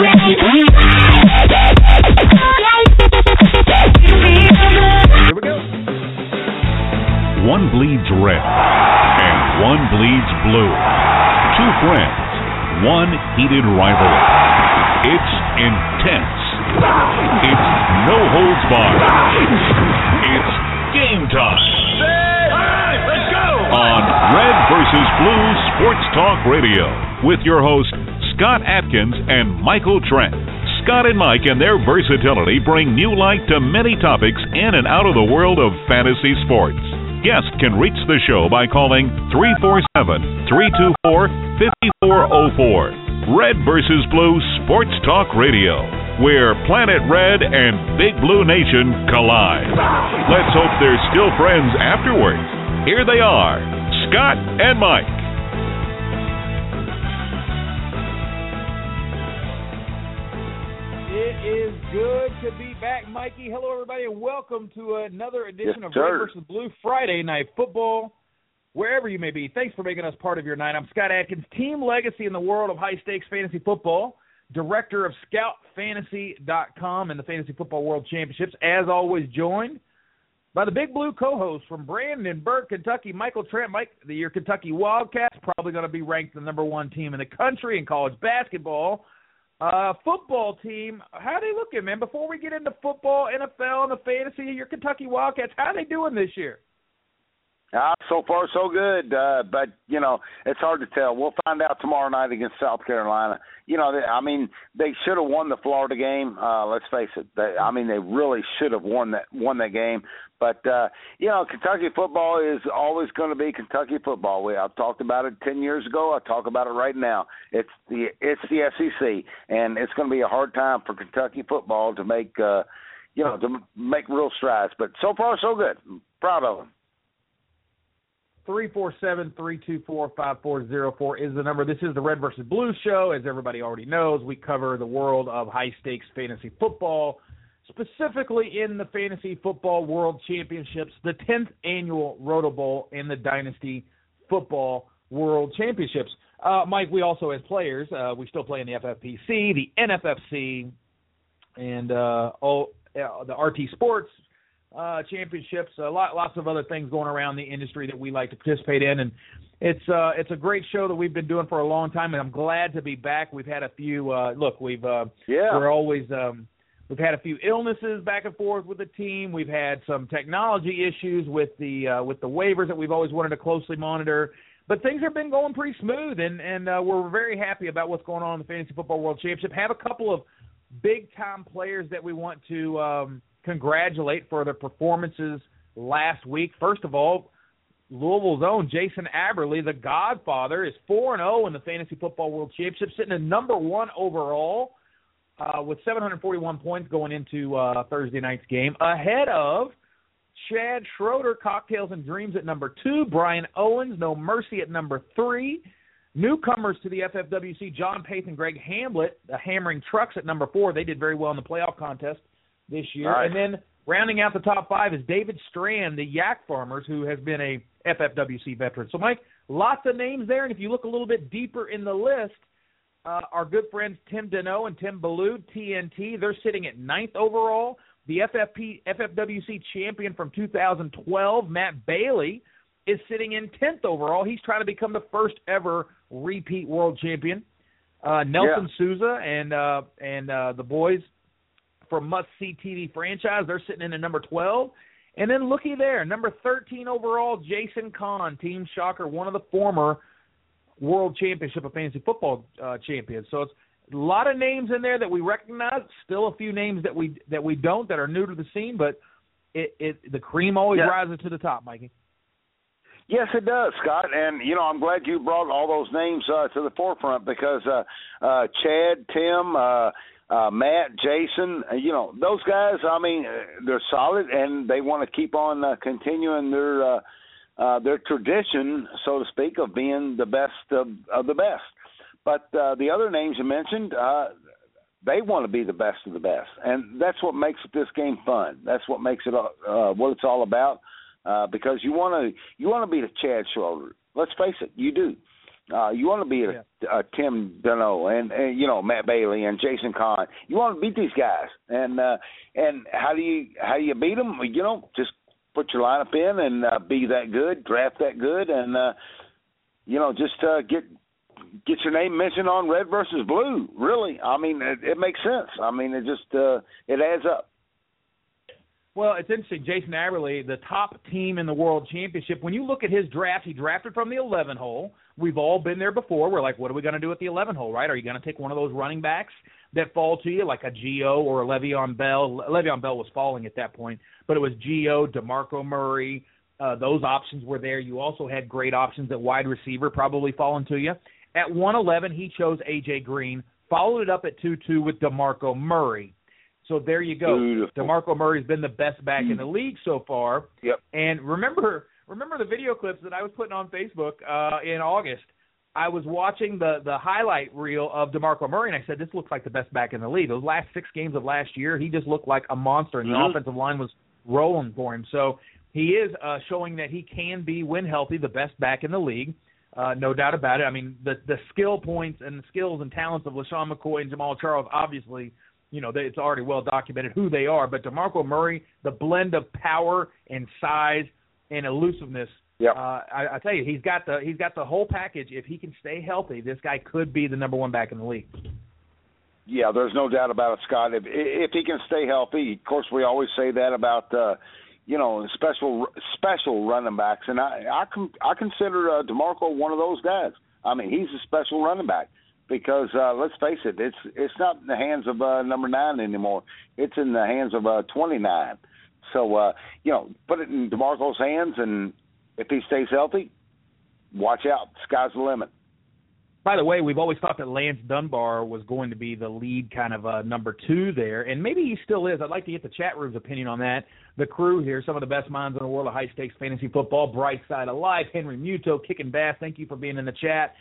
Here we go. One bleeds red and one bleeds blue. Two friends, one heated rivalry. It's intense. It's no holds barred. It's game time. Let's go! On Red vs. Blue Sports Talk Radio with your hosts Scott Atkins and Michael Trent. Scott and Mike and their versatility bring new light to many topics in and out of the world of fantasy sports. Guests can reach the show by calling 347-324-5404. Red vs. Blue Sports Talk Radio, where Planet Red and Big Blue Nation collide. Let's hope they're still friends afterwards. Here they are, Scott and Mike. It is good to be back, Mikey. Hello, everybody, and welcome to another edition of Red vs. Blue Friday Night Football, wherever you may be. Thanks for making us part of your night. I'm Scott Atkins, team legacy in the world of high-stakes fantasy football, director of ScoutFantasy.com and the Fantasy Football World Championships, as always joined by the Big Blue co-host from Brandenburg, Kentucky, Michael Trent. Mike, your Kentucky Wildcats, probably going to be ranked the number one team in the country in college basketball. Football team, how are they looking, man? Before we get into football, NFL, and the fantasy, your Kentucky Wildcats, how are they doing this year? So far, so good. But, you know, it's hard to tell. We'll find out tomorrow night against South Carolina. You know, they should have won the Florida game. Let's face it. They really should have won that game. But, you know, Kentucky football is always going to be Kentucky football. I've talked about it 10 years ago. I talk about it right now. It's the SEC, and it's going to be a hard time for Kentucky football to make, to make real strides. But so far, so good. I'm proud of them. 347-324-5404 is the number. This is the Red vs. Blue show. As everybody already knows, we cover the world of high-stakes fantasy football, specifically in the Fantasy Football World Championships, the 10th annual Roto Bowl, and the Dynasty Football World Championships. Mike, we also, as players, we still play in the FFPC, the NFFC, and the RT Sports championships, lots of other things going around the industry that we like to participate in, and it's a great show that we've been doing for a long time, and I'm glad to be back. We've had a few we've had a few illnesses back and forth with the team. We've had some technology issues with the waivers that we've always wanted to closely monitor, but things have been going pretty smooth, and we're very happy about what's going on in the Fantasy Football World Championship. Have a couple of big time players that we want to congratulate for their performances last week. First of all, Louisville's own Jason Aberle, the Godfather, is 4-0 in the Fantasy Football World Championship, sitting at number one overall with 741 points going into Thursday night's game, ahead of Chad Schroeder, Cocktails and Dreams at number 2, Brian Owens, No Mercy at number 3, newcomers to the FFWC, John Pace and Greg Hamblett, the Hammering Trucks at number 4. They did very well in the playoff contest this year. Right. And then rounding out the top 5 is David Strand, the Yak Farmers, who has been a FFWC veteran. So, Mike, lots of names there, and if you look a little bit deeper in the list, our good friends Tim Deneau and Tim Ballou, TNT, they're sitting at 9th overall. The FFWC champion from 2012, Matt Bailey, is sitting in 10th overall. He's trying to become the first ever repeat world champion. Nelson Souza and the boys from Must See TV franchise, they're sitting in at number 12. And then looky there, number 13 overall, Jason Kahn, Team Shocker, one of the former World Championship of Fantasy Football champions. So it's a lot of names in there that we recognize, still a few names that we don't, that are new to the scene, but the cream always rises to the top, Mikey. Yes, it does, Scott. And, you know, I'm glad you brought all those names to the forefront because Chad, Tim, Matt, Jason, you know, those guys, I mean, they're solid, and they want to keep on continuing their tradition, so to speak, of being the best of the best. But the other names you mentioned, they want to be the best of the best, and that's what makes this game fun. That's what makes it what it's all about, because you want to be the Chad Schroeder. Let's face it, you do. You want to beat a Tim Dunno and Matt Bailey and Jason Kahn. You want to beat these guys, and how do you beat them? Just put your lineup in and be that good, draft that good, and get your name mentioned on Red versus Blue. Really, I mean, it makes sense. I mean, it just it adds up. Well, it's interesting. Jason Aberle, the top team in the World Championship, when you look at his draft, he drafted from the 11 hole. We've all been there before. We're like, what are we going to do at the 11 hole, right? Are you going to take one of those running backs that fall to you, like a Gio or a Le'Veon Bell? Le'Veon Bell was falling at that point, but it was Gio, DeMarco Murray. Those options were there. You also had great options at wide receiver, probably falling to you. At 111, he chose A.J. Green, followed it up at 2-2 with DeMarco Murray. So there you go. Beautiful. DeMarco Murray's been the best back in the league so far. Yep. And remember the video clips that I was putting on Facebook in August? I was watching the highlight reel of DeMarco Murray, and I said, this looks like the best back in the league. Those last 6 games of last year, he just looked like a monster, and the offensive line was rolling for him. So he is showing that he can be, when healthy, the best back in the league. No doubt about it. I mean, the skill points and the skills and talents of LaShawn McCoy and Jamal Charles, obviously, it's already well documented who they are. But DeMarco Murray, the blend of power and size and elusiveness, I tell you, he's got the whole package. If he can stay healthy, this guy could be the number one back in the league. Yeah, there's no doubt about it, Scott. If he can stay healthy, of course, we always say that about special running backs, and I consider DeMarco one of those guys. I mean, he's a special running back because let's face it, it's not in the hands of number 9 anymore. It's in the hands of 29. So put it in DeMarco's hands, and if he stays healthy, watch out. Sky's the limit. By the way, we've always thought that Lance Dunbar was going to be the lead kind of number 2 there, and maybe he still is. I'd like to get the chat room's opinion on that. The crew here, some of the best minds in the world of high-stakes fantasy football, Bright Side of Life, Henry Muto, Kicking Bass, thank you for being in the chat.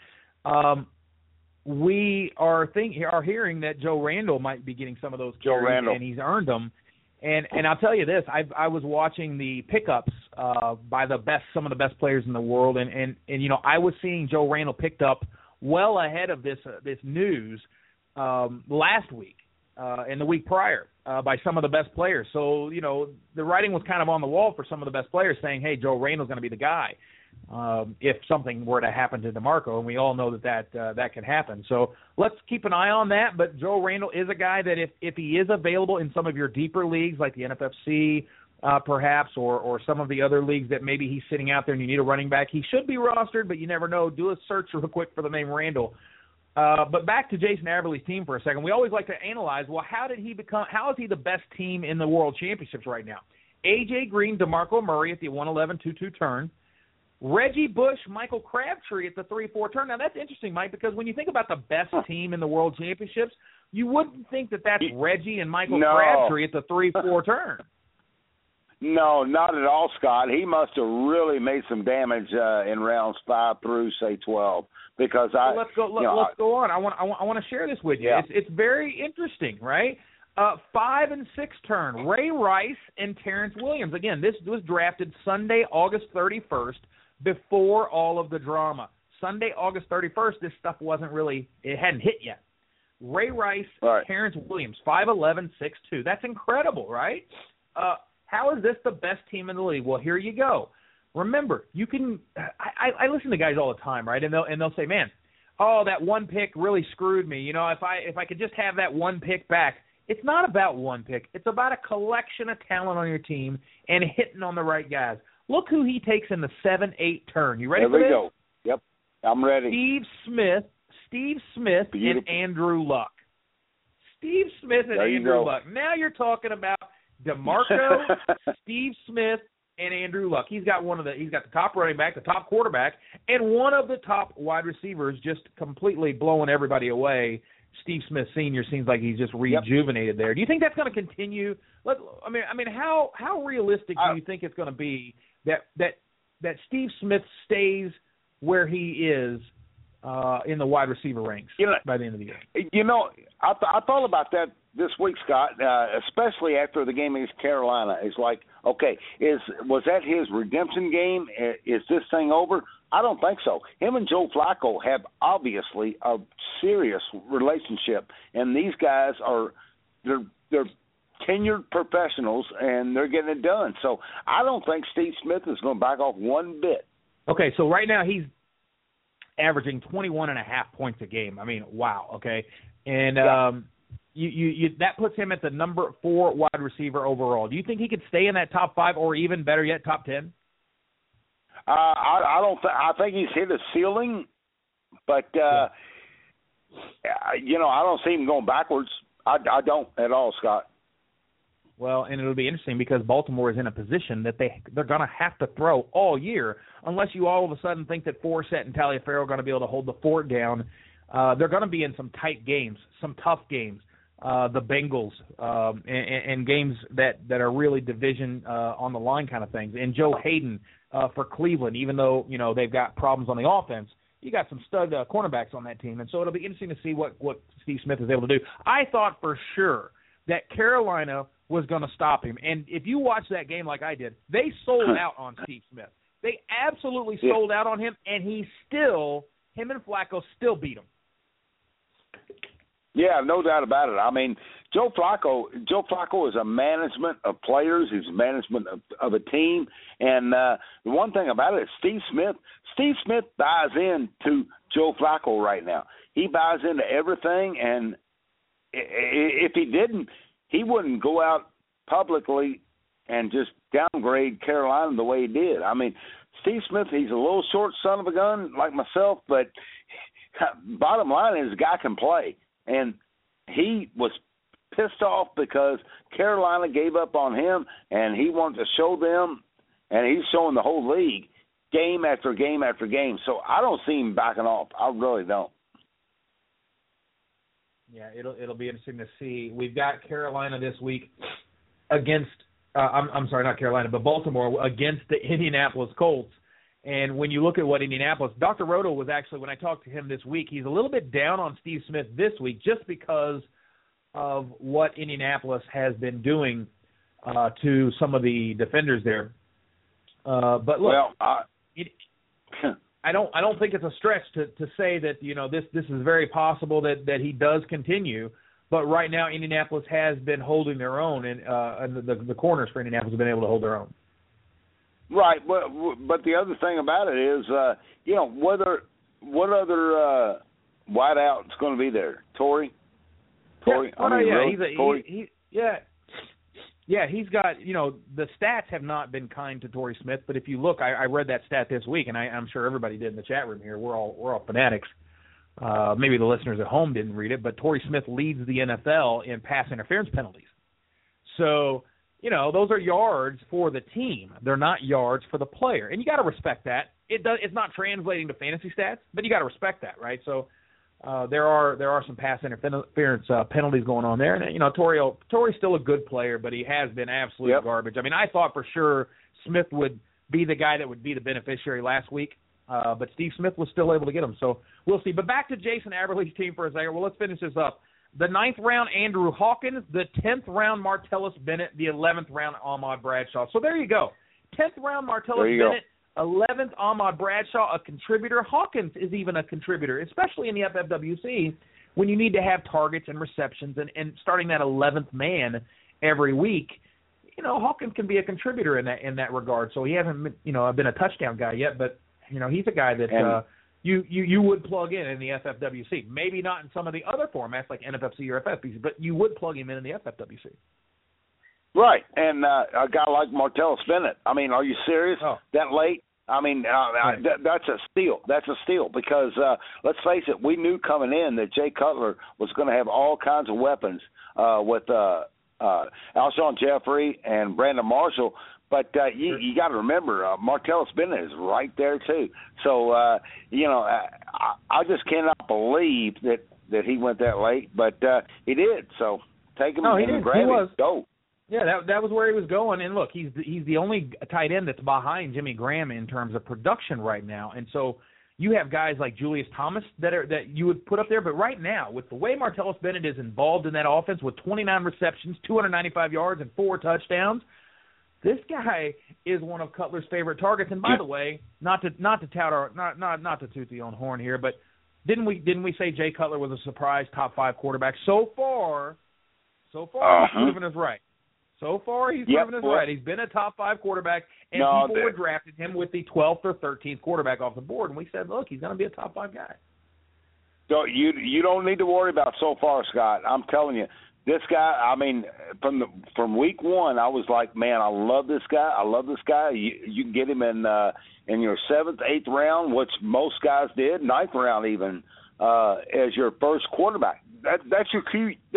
We are hearing that Joe Randall might be getting some of those carries, and he's earned them. And I'll tell you this, I was watching the pickups by some of the best players in the world, and I was seeing Joe Randall picked up well ahead of this news last week and the week prior by some of the best players. So, the writing was kind of on the wall for some of the best players saying, hey, Joe Randall's going to be the guy if something were to happen to DeMarco, and we all know that can happen. So let's keep an eye on that. But Joe Randall is a guy that if he is available in some of your deeper leagues like the NFFC, perhaps, or some of the other leagues that maybe he's sitting out there and you need a running back, he should be rostered, but you never know. Do a search real quick for the name Randall. But back to Jason Aberle's team for a second. We always like to analyze, well, how is he the best team in the World Championships right now? A.J. Green, DeMarco Murray at the 111-2-2 turn. Reggie Bush, Michael Crabtree at the 3-4 turn. Now, that's interesting, Mike, because when you think about the best team in the World Championships, you wouldn't think that that's Reggie and Michael Crabtree at the 3-4 turn. No, not at all, Scott. He must have really made some damage in rounds 5 through, say, 12. Because let's go on. I want to share this with you. Yeah. It's very interesting, right? 5 and 6 turn. Ray Rice and Terrence Williams. Again, this was drafted Sunday, August 31st, before all of the drama. Sunday, August 31st, this stuff it hadn't hit yet. Ray Rice, right. Terrence Williams, 5'11", 6'2". That's incredible, right? How is this the best team in the league? Well, here you go. Remember, you can. I listen to guys all the time, right? And they'll say, "Man, that one pick really screwed me. If I could just have that one pick back." It's not about one pick. It's about a collection of talent on your team and hitting on the right guys. Look who he takes in the 7-8 turn. You ready for this? There we go. Yep, I'm ready. Steve Smith, and Andrew Luck. Steve Smith and Andrew Luck. Now you're talking about DeMarco, Steve Smith, and Andrew Luck. He's got the top running back, the top quarterback, and one of the top wide receivers, just completely blowing everybody away. Steve Smith Sr. seems like he's just rejuvenated there. Do you think that's going to continue? How realistic do you think it's going to be that Steve Smith stays where he is in the wide receiver ranks by the end of the year? I thought about that this week, Scott, especially after the game against Carolina. It's like, okay, was that his redemption game? Is this thing over? I don't think so. Him and Joe Flacco have obviously a serious relationship, and these guys they're tenured professionals, and they're getting it done. So I don't think Steve Smith is going to back off one bit. Okay, so right now he's averaging 21.5 points a game. I mean, wow. Okay, and you that puts him at the number 4 wide receiver overall. Do you think he could stay in that top 5, or even better yet, top 10? I don't. I think he's hit a ceiling, but I don't see him going backwards. I don't at all, Scott. Well, and it'll be interesting because Baltimore is in a position that they're going to have to throw all year, unless you all of a sudden think that Forsett and Taliaferro are going to be able to hold the fort down. They're going to be in some tight games, some tough games. The Bengals and games that are really division on the line kind of things. And Joe Hayden for Cleveland, even though they've got problems on the offense, you got some stud cornerbacks on that team, and so it'll be interesting to see what Steve Smith is able to do. I thought for sure that Carolina was going to stop him, and if you watch that game like I did, they sold out on Steve Smith. They absolutely sold out on him, and him and Flacco still beat him. Yeah, no doubt about it. I mean, Joe Flacco is a management of players. He's a management of a team. And the one thing about it is Steve Smith buys into Joe Flacco right now. He buys into everything, and if he didn't, he wouldn't go out publicly and just downgrade Carolina the way he did. I mean, Steve Smith, he's a little short son of a gun like myself, but bottom line is the guy can play. And he was pissed off because Carolina gave up on him, and he wanted to show them, and he's showing the whole league game after game after game. So I don't see him backing off. I really don't. Yeah, it'll be interesting to see. We've got Carolina this week against I'm sorry, not Carolina, but Baltimore against the Indianapolis Colts. And when you look at what Indianapolis, Dr. Roto was actually, when I talked to him this week, he's a little bit down on Steve Smith this week just because of what Indianapolis has been doing to some of the defenders there. But look, I don't think it's a stretch to say that this is very possible that he does continue. But right now, Indianapolis has been holding their own, and the corners for Indianapolis have been able to hold their own. Right, but the other thing about it is, what other wideout's going to be there? Tory. He's got, the stats have not been kind to Torrey Smith, but if you look, I read that stat this week, and I'm sure everybody did in the chat room here. We're all fanatics. Maybe the listeners at home didn't read it, but Torrey Smith leads the NFL in pass interference penalties. So, those are yards for the team. They're not yards for the player. And you got to respect that. It's not translating to fantasy stats, but you got to respect that, right? So there are some pass interference penalties going on there. And, Torrey's still a good player, but he has been absolute garbage. I mean, I thought for sure Smith would be the guy that would be the beneficiary last week, but Steve Smith was still able to get him. So we'll see. But back to Jason Aberle's team for a second. Well, let's finish this up. The 9th round, Andrew Hawkins. The 10th round, Martellus Bennett. The 11th round, Ahmad Bradshaw. So there you go. 10th round, Martellus Bennett. 11th, Ahmad Bradshaw, a contributor. Hawkins is even a contributor, especially in the FFWC, when you need to have targets and receptions and starting that 11th man every week. Hawkins can be a contributor in that regard. So he hasn't been a touchdown guy yet, but he's a guy that you would plug in the FFWC. Maybe not in some of the other formats like NFFC or FFPC, but you would plug him in the FFWC. Right, and a guy like Martellus Bennett. I mean, are you serious? That late? I mean, that's a steal. That's a steal because, let's face it, we knew coming in that Jay Cutler was going to have all kinds of weapons with Alshon Jeffrey and Brandon Marshall. But you got to remember, Martellus Bennett is right there too. So I just cannot believe that he went that late, but he did. So take him and grab him. Go. Yeah, that was where he was going. And look, he's the only tight end that's behind Jimmy Graham in terms of production right now. And so you have guys like Julius Thomas that you would put up there. But right now, with the way Martellus Bennett is involved in that offense with 29 receptions, 295 yards, and 4 touchdowns. This guy is one of Cutler's favorite targets. And by the way, not to tout not to toot the own horn here, but didn't we say Jay Cutler was a surprise top 5 quarterback? So far he's proven us right. So far he's proven us right. He's been a top 5 quarterback, and people were drafted him with the 12th or 13th quarterback off the board, and we said, look, he's going to be a top 5 guy. So you don't need to worry about so far, Scott. I'm telling you, this guy. I mean, from week 1, I was like, man, I love this guy. You can get him in your 7th, 8th round, which most guys did, 9th round even, as your first quarterback. That's your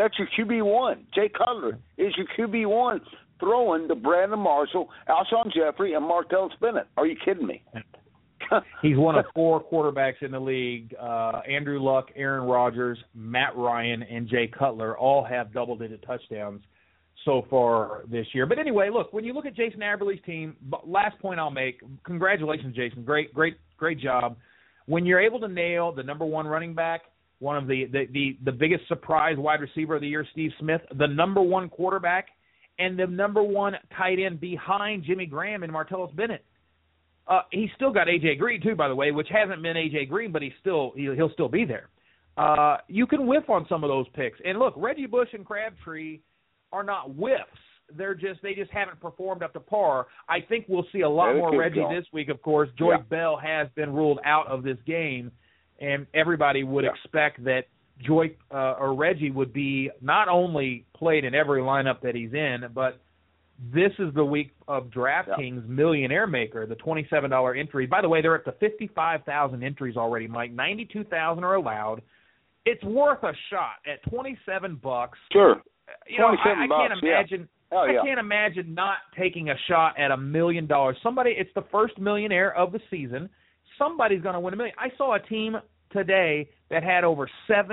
QB1. Jay Cutler is your QB1, throwing to Brandon Marshall, Alshon Jeffrey, and Martellus Bennett. Are you kidding me? He's one of 4 quarterbacks in the league. Andrew Luck, Aaron Rodgers, Matt Ryan, and Jay Cutler all have double-digit touchdowns so far this year. But anyway, look, when you look at Jason Aberle's team, last point I'll make, congratulations, Jason. Great job. When you're able to nail the number 1 running back, one of the biggest surprise wide receiver of the year, Steve Smith, the number 1 quarterback, and the number 1 tight end behind Jimmy Graham and Martellus Bennett. He's still got A.J. Green, too, by the way, which hasn't been A.J. Green, but he'll still be there. You can whiff on some of those picks. And, look, Reggie Bush and Crabtree are not whiffs. They just haven't performed up to par. I think we'll see a lot more Reggie this week, of course. Joyce Bell has been ruled out of this game, and everybody would expect that Joyce or Reggie would be not only played in every lineup that he's in, but this is the week of DraftKings Millionaire Maker, the $27 entry. By the way, they're up to 55,000 entries already, Mike. 92,000 are allowed. It's worth a shot at $27. Sure. I can't imagine. I can't imagine not taking a shot at $1 million. It's the first millionaire of the season. Somebody's going to win $1 million. I saw a team today that had over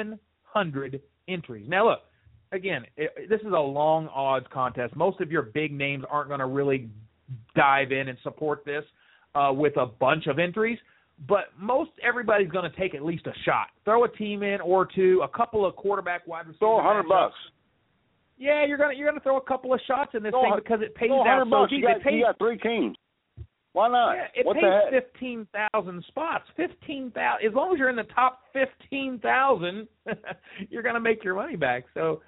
700 entries. Now, look. Again, this is a long odds contest. Most of your big names aren't going to really dive in and support this with a bunch of entries, but everybody's going to take at least a shot. Throw a team in or two, a couple of quarterback wide receivers. Throw $100. Yeah, you're gonna throw a couple of shots in this thing because it pays out so deep. You got 3 teams. Why not? Yeah, it pays 15,000 spots. 15,000. As long as you're in the top 15,000, you're going to make your money back. So,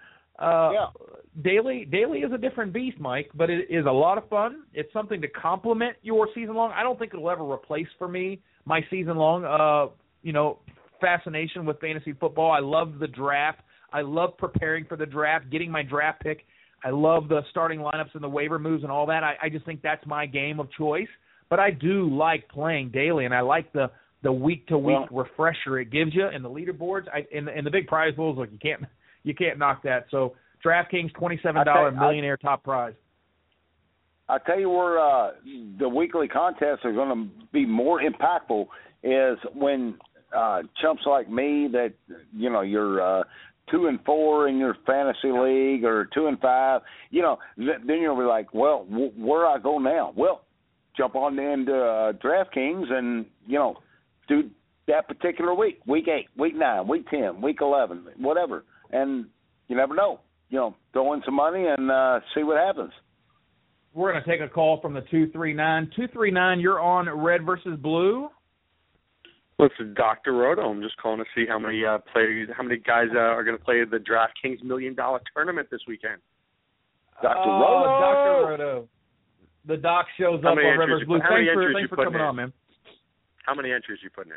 Daily is a different beast, Mike, but it is a lot of fun. It's something to complement your season long. I don't think it'll ever replace for me my season long, fascination with fantasy football. I love the draft. I love preparing for the draft, getting my draft pick. I love the starting lineups and the waiver moves and all that. I just think that's my game of choice. But I do like playing daily, and I like the week-to-week refresher it gives you and the leaderboards. And the big prize pools, look, you can't knock that. So DraftKings, $27 millionaire top prize. I tell you where the weekly contests are going to be more impactful is when chumps like me that, you're 2-4 in your fantasy league or 2-5, then you'll be like, well, where do I go now? Well, jump on into DraftKings and, do that particular week 8, week 9, week 10, week 11, whatever. And you never know. Throw in some money and see what happens. We're going to take a call from the 239. 239, you're on Red versus Blue. Well, this is Dr. Roto. I'm just calling to see how many guys are going to play the DraftKings $1 Million Tournament this weekend. Dr. Roto. Dr. Roto. The doc shows up on Red versus Blue. Thanks for coming on, man. How many entries you putting in?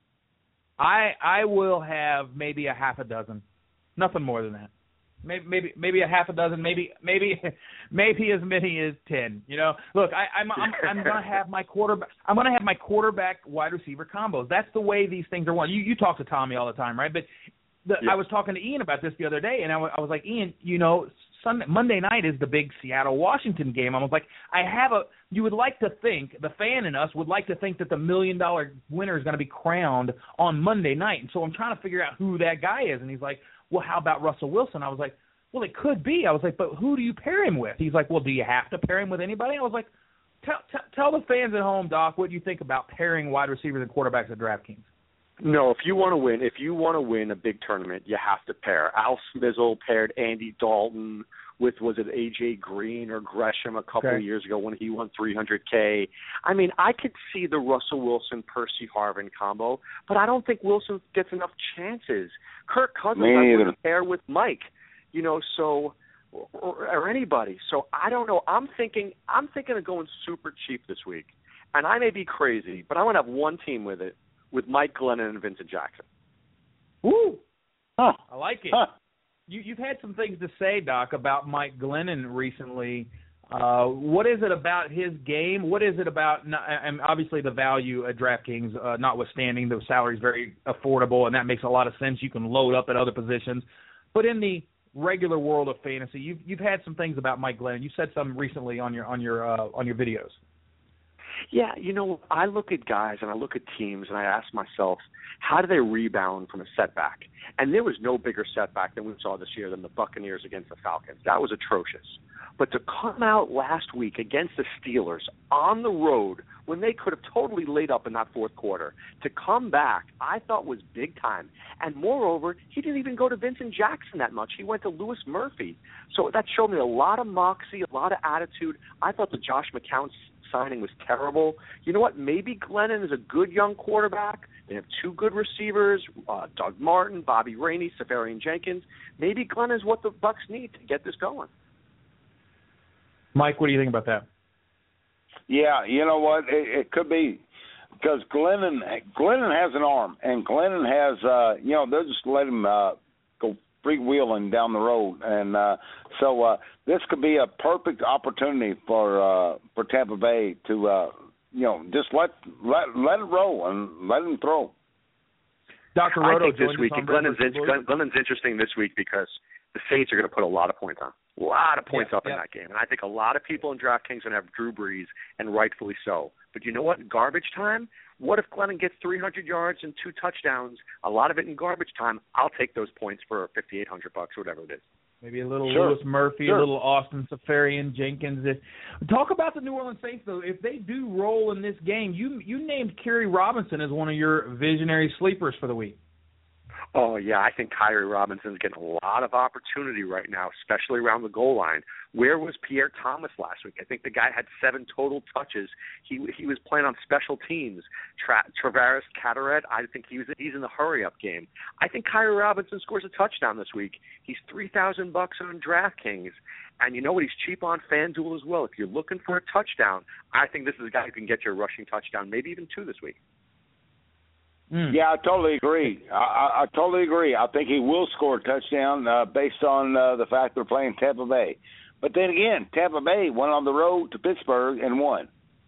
I will have maybe a half a dozen. Nothing more than that. Maybe a half a dozen. Maybe as many as 10. Look, I'm gonna have my quarterback. I'm gonna have my quarterback wide receiver combos. That's the way these things are won. You talk to Tommy all the time, right? But I was talking to Ian about this the other day, and I was like, Ian, Monday night is the big Seattle-Washington game. I was like, you would like to think, the fan in us would like to think that the $1 million winner is going to be crowned on Monday night. And so I'm trying to figure out who that guy is. And he's like, well, how about Russell Wilson? I was like, well, it could be. I was like, but who do you pair him with? He's like, well, do you have to pair him with anybody? I was like, tell the fans at home, Doc, what you think about pairing wide receivers and quarterbacks at DraftKings. No, if you want to win a big tournament, you have to pair. Al Smizzle paired Andy Dalton with, was it AJ Green or Gresham a couple of years ago when he won $300K. I mean, I could see the Russell Wilson Percy Harvin combo, but I don't think Wilson gets enough chances. Kirk Cousins I would pair with Mike, so or anybody. So I don't know. I'm thinking of going super cheap this week, and I may be crazy, but I want to have one team with it, with Mike Glennon and Vincent Jackson. Woo! Huh. I like it. Huh. You've had some things to say, Doc, about Mike Glennon recently. What is it about his game? What is it about, and obviously the value at DraftKings, notwithstanding, the salary is very affordable, and that makes a lot of sense. You can load up at other positions. But in the regular world of fantasy, you've had some things about Mike Glennon. You said some recently on your videos. Yeah, I look at guys and I look at teams and I ask myself, how do they rebound from a setback? And there was no bigger setback than we saw this year than the Buccaneers against the Falcons. That was atrocious. But to come out last week against the Steelers on the road when they could have totally laid up in that fourth quarter, to come back, I thought was big time. And moreover, he didn't even go to Vincent Jackson that much. He went to Louis Murphy. So that showed me a lot of moxie, a lot of attitude. I thought the Josh McCown signing was terrible. You know what? Maybe Glennon is a good young quarterback. They have two good receivers, Doug Martin, Bobby Rainey, Safarian Jenkins. Maybe Glennon is what the Bucs need to get this going. Mike, what do you think about that? Yeah, you know what? It could be because Glennon has an arm, and Glennon has, they'll just let him go freewheeling down the road, and so this could be a perfect opportunity for Tampa Bay to, just let it roll and let him throw. Dr. Roto, I think this week, Glennon's interesting this week because the Saints are going to put a lot of points on. A lot of points up in that game. And I think a lot of people in DraftKings are going to have Drew Brees, and rightfully so. But you know what? Garbage time, what if Glennon gets 300 yards and 2 touchdowns, a lot of it in garbage time? I'll take those points for $5,800, whatever it is. Maybe a little Louis Murphy, a little Austin Safarian Jenkins. Talk about the New Orleans Saints, though. If they do roll in this game, you named Kerry Robinson as one of your visionary sleepers for the week. Oh, yeah, I think Kyrie Robinson's getting a lot of opportunity right now, especially around the goal line. Where was Pierre Thomas last week? I think the guy had 7 total touches. He was playing on special teams. Travaris Carteret, I think he's in the hurry-up game. I think Kyrie Robinson scores a touchdown this week. He's $3,000 on DraftKings. And you know what? He's cheap on FanDuel as well. If you're looking for a touchdown, I think this is a guy who can get you a rushing touchdown, maybe even 2 this week. Yeah, I totally agree. I totally agree. I think he will score a touchdown based on the fact they're playing Tampa Bay. But then again, Tampa Bay went on the road to Pittsburgh and won.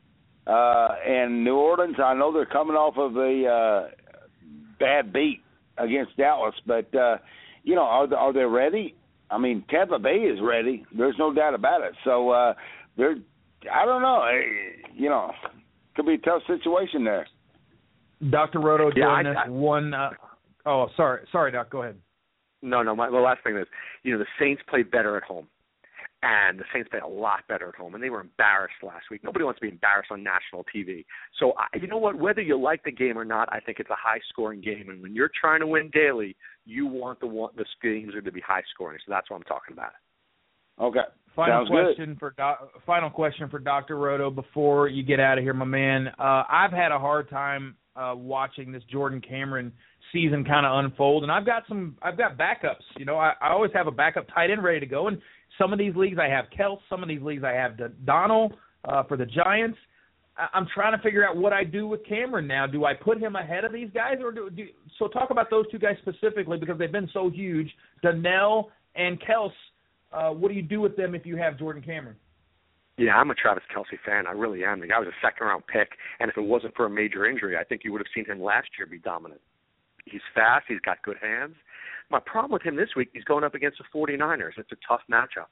And New Orleans, I know they're coming off of a bad beat against Dallas, but, are they ready? I mean, Tampa Bay is ready. There's no doubt about it. So, I don't know. Could be a tough situation there. Dr. Roto joined us one. Sorry, Doc. Go ahead. No. The last thing is, the Saints play better at home, and the Saints play a lot better at home, and they were embarrassed last week. Nobody wants to be embarrassed on national TV. So, you know what? Whether you like the game or not, I think it's a high-scoring game, and when you're trying to win daily, you want the games to be high-scoring. So that's what I'm talking about. Okay. Final question for Dr. Roto before you get out of here, my man. I've had a hard time watching this Jordan Cameron season kind of unfold, and I've got backups. I always have a backup tight end ready to go. And some of these leagues I have Kels, some of these leagues I have Donald for the Giants. I'm trying to figure out what I do with Cameron now. Do I put him ahead of these guys, or so talk about those two guys specifically because they've been so huge, Donnell and Kels. What do you do with them if you have Jordan Cameron? Yeah, I'm a Travis Kelce fan. I really am. The guy was a second-round pick, and if it wasn't for a major injury, I think you would have seen him last year be dominant. He's fast. He's got good hands. My problem with him this week, he's going up against the 49ers. It's a tough matchup.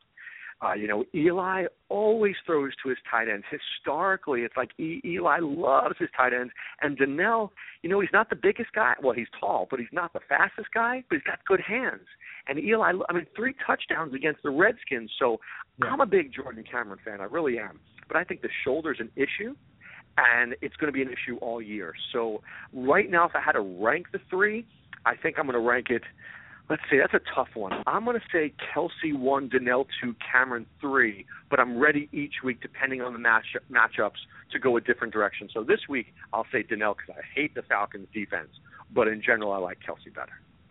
Eli always throws to his tight ends. Historically, it's like Eli loves his tight ends. And Donnell, he's not the biggest guy. Well, he's tall, but he's not the fastest guy, but he's got good hands. And Eli, 3 touchdowns against the Redskins. So I'm a big Jordan Cameron fan. I really am. But I think the shoulder's an issue. and it's going to be an issue all year. So right now, if I had to rank the three, I think I'm going to rank it. Let's see, that's a tough one. I'm going to say Kelsey 1, Donnell 2, Cameron 3, but I'm ready each week, depending on the matchups, to go a different direction. So this week, I'll say Donnell because I hate the Falcons' defense, but in general, I like Kelsey better.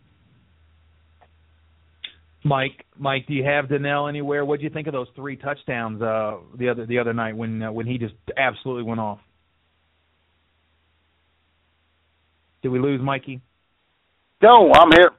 Mike, do you have Donnell anywhere? What did you think of those 3 touchdowns the other night when he just absolutely went off? Did we lose Mikey? No, I'm here.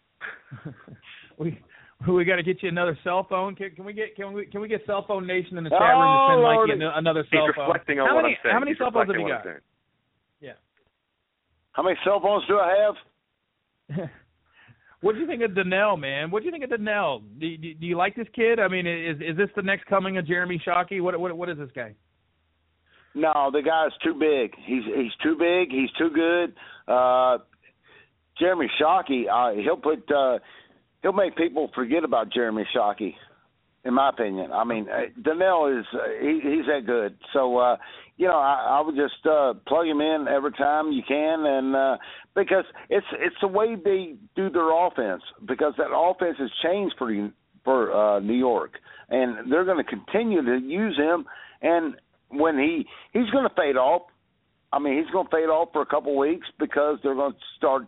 we got to get you another cell phone. Can we get Cell Phone Nation in the chat room to send Mikey another cell phone? He's reflecting on what I'm saying. How many cell phones have you got? Yeah. How many cell phones do I have? What do you think of Donnell, man? What do you think of Donnell? Do you like this kid? I mean, is this the next coming of Jeremy Shockey? What is this guy? No, the guy's too big. He's too big. He's too good. Jeremy Shockey, he'll make people forget about Jeremy Shockey, in my opinion. I mean, Donnell is he's that good. So I would just plug him in every time you can, and because it's the way they do their offense, because that offense has changed for New York, and they're going to continue to use him. And when he's going to fade off. I mean, he's going to fade off for a couple of weeks because they're going to start,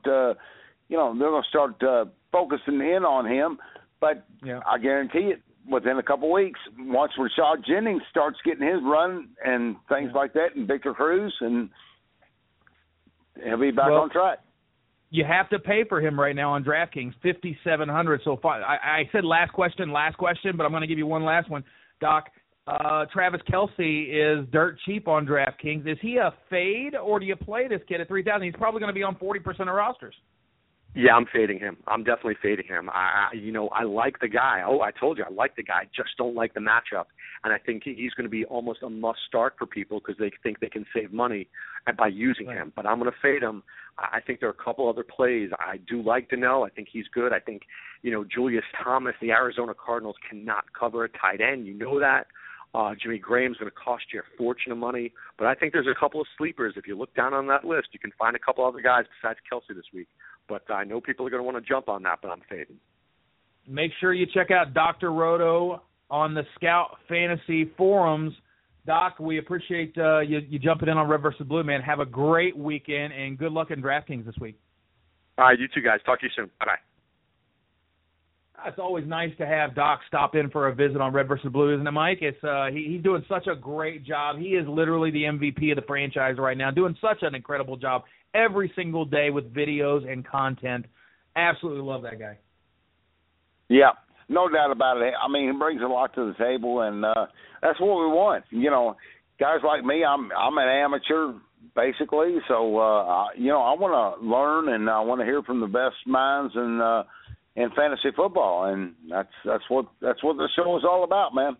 focusing in on him. But I guarantee it, within a couple of weeks, once Rashad Jennings starts getting his run and things like that, and Victor Cruz, and he'll be back on track. You have to pay for him right now on DraftKings, $5,700 so far. I said last question, but I'm going to give you one last one, Doc. Travis Kelce is dirt cheap on DraftKings. Is he a fade, or do you play this kid at $3,000? He's probably going to be on 40% of rosters. Yeah, I'm fading him. I'm definitely fading him. I like the guy. Oh, I told you, I like the guy. Just don't like the matchup. And I think he's going to be almost a must start for people because they think they can save money by using him. But I'm going to fade him. I think there are a couple other plays. I do like Donnell. I think he's good. I think, Julius Thomas, the Arizona Cardinals cannot cover a tight end. You know that. Jimmy Graham's going to cost you a fortune of money. But I think there's a couple of sleepers. If you look down on that list, you can find a couple other guys besides Kelce this week. But I know people are going to want to jump on that, but I'm fading. Make sure you check out Dr. Roto on the Scout Fantasy Forums. Doc, we appreciate you jumping in on Red versus Blue, man. Have a great weekend, and good luck in DraftKings this week. All right, you too, guys. Talk to you soon. Bye-bye. It's always nice to have Doc stop in for a visit on Red versus Blue, isn't it, Mike? It's he's doing such a great job. He is literally the MVP of the franchise right now, doing such an incredible job every single day with videos and content. Absolutely love that guy. Yeah, no doubt about it. I mean, he brings a lot to the table, and that's what we want. Guys like me, I'm an amateur basically, so I want to learn and I want to hear from the best minds in fantasy football, and that's what the show is all about, man.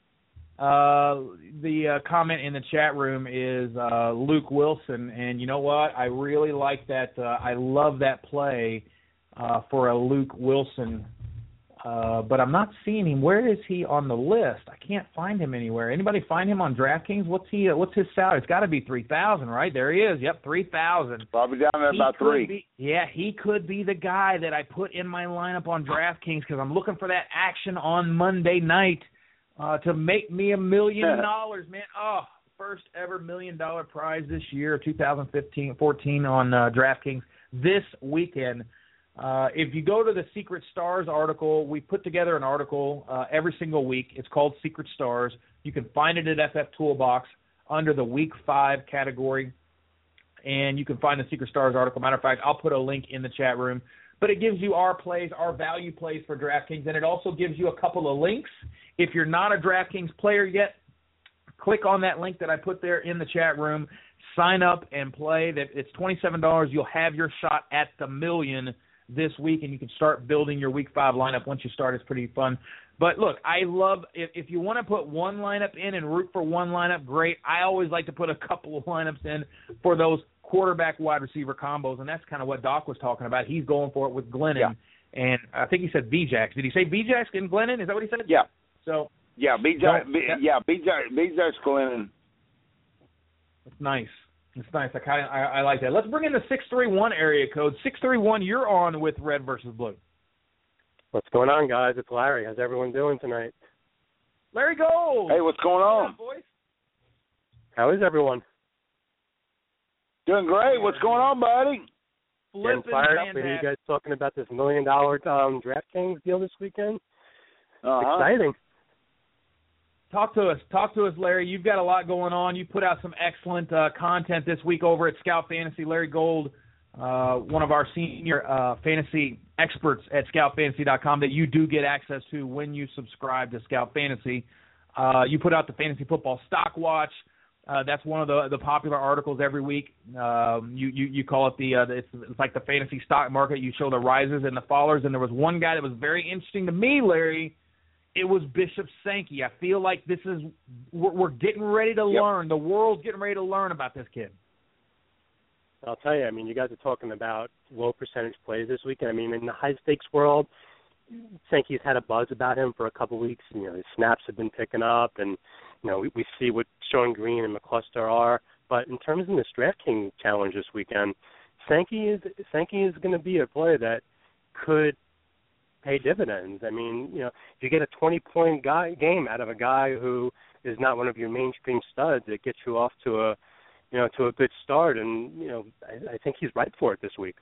The comment in the chat room is Luke Wilson, and you know what? I really like that. I love that play for a Luke Wilson, but I'm not seeing him. Where is he on the list? I can't find him anywhere. Anybody find him on DraftKings? What's his salary? It's got to be $3,000, right? There he is. Yep, $3,000. Probably down there about $3,000. He could be the guy that I put in my lineup on DraftKings because I'm looking for that action on Monday night to make me $1 million, man. Oh, first ever $1 million prize this year, 2014 on DraftKings this weekend. If you go to the Secret Stars article, we put together an article every single week. It's called Secret Stars. You can find it at FF Toolbox under the Week 5 category, and you can find the Secret Stars article. Matter of fact, I'll put a link in the chat room. But it gives you our plays, our value plays for DraftKings, and it also gives you a couple of links. If you're not a DraftKings player yet, click on that link that I put there in the chat room. Sign up and play. It's $27. You'll have your shot at the $1 million this week, and you can start building your Week 5 lineup. Once you start, it's pretty fun. But, look, I love if you want to put one lineup in and root for one lineup, great. I always like to put a couple of lineups in for those quarterback-wide receiver combos, and that's kind of what Doc was talking about. He's going for it with Glennon, and I think he said VJax. Did he say VJax and Glennon? Is that what he said? Yeah. So BJax Glennon. It's nice. It's nice. I like that. Let's bring in the 631 area code. 631, you're on with Red versus Blue. What's going on, guys? It's Larry. How's everyone doing tonight? Larry Gold. Hey, what's going on? Boys? How is everyone? Doing great. What's going on, buddy? Getting fired up. Are you guys talking about this $1 million DraftKings deal this weekend? Exciting. Talk to us, Larry. You've got a lot going on. You put out some excellent content this week over at Scout Fantasy. Larry Gold, one of our senior fantasy experts at ScoutFantasy.com that you do get access to when you subscribe to Scout Fantasy. You put out the Fantasy Football Stock Watch. That's one of the popular articles every week. You call it it's like the fantasy stock market. You show the rises and the fallers. And there was one guy that was very interesting to me, Larry. It was Bishop Sankey. I feel like we're getting ready to learn. The world's getting ready to learn about this kid. I'll tell you, I mean, you guys are talking about low percentage plays this weekend. I mean, in the high-stakes world, Sankey's had a buzz about him for a couple of weeks. You know, his snaps have been picking up, and, you know, we see what Sean Green and McCluster are. But in terms of this DraftKings challenge this weekend, Sankey is going to be a player that could pay dividends. I mean, you know, if you get a 20-point game out of a guy who is not one of your mainstream studs, it gets you off to a good start. And, you know, I think he's right for it this week.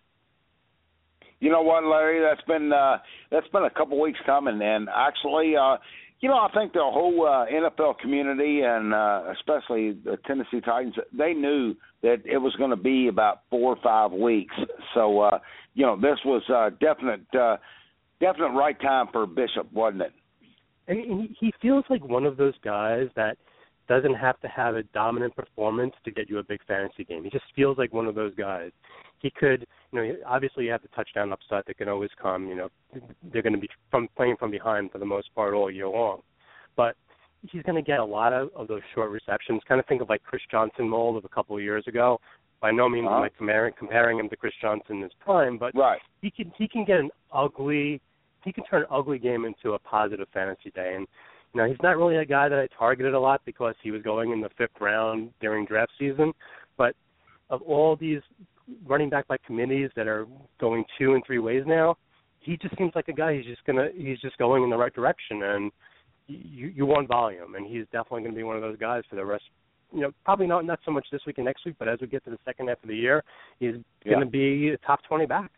You know what, Larry? That's been a couple weeks coming, and actually, I think the whole NFL community and especially the Tennessee Titans, they knew that it was going to be about 4 or 5 weeks. So, this was definite right time for Bishop, wasn't it? And he feels like one of those guys that doesn't have to have a dominant performance to get you a big fantasy game. He just feels like one of those guys. He could, obviously you have the touchdown upside that can always come. You know, they're going to be playing from behind for the most part all year long. But he's going to get a lot of those short receptions. Kind of think of like Chris Johnson mold of a couple of years ago. By no means am I comparing him to Chris Johnson in his prime, but he can get he can turn an ugly game into a positive fantasy day. And, he's not really a guy that I targeted a lot because he was going in the 5th round during draft season. But of all these running back by committees that are going 2 and 3 ways now, he just seems like a guy he's just going in the right direction. And you want volume, and he's definitely going to be one of those guys for the rest. Probably not so much this week and next week, but as we get to the second half of the year, he's going to be a top 20 back.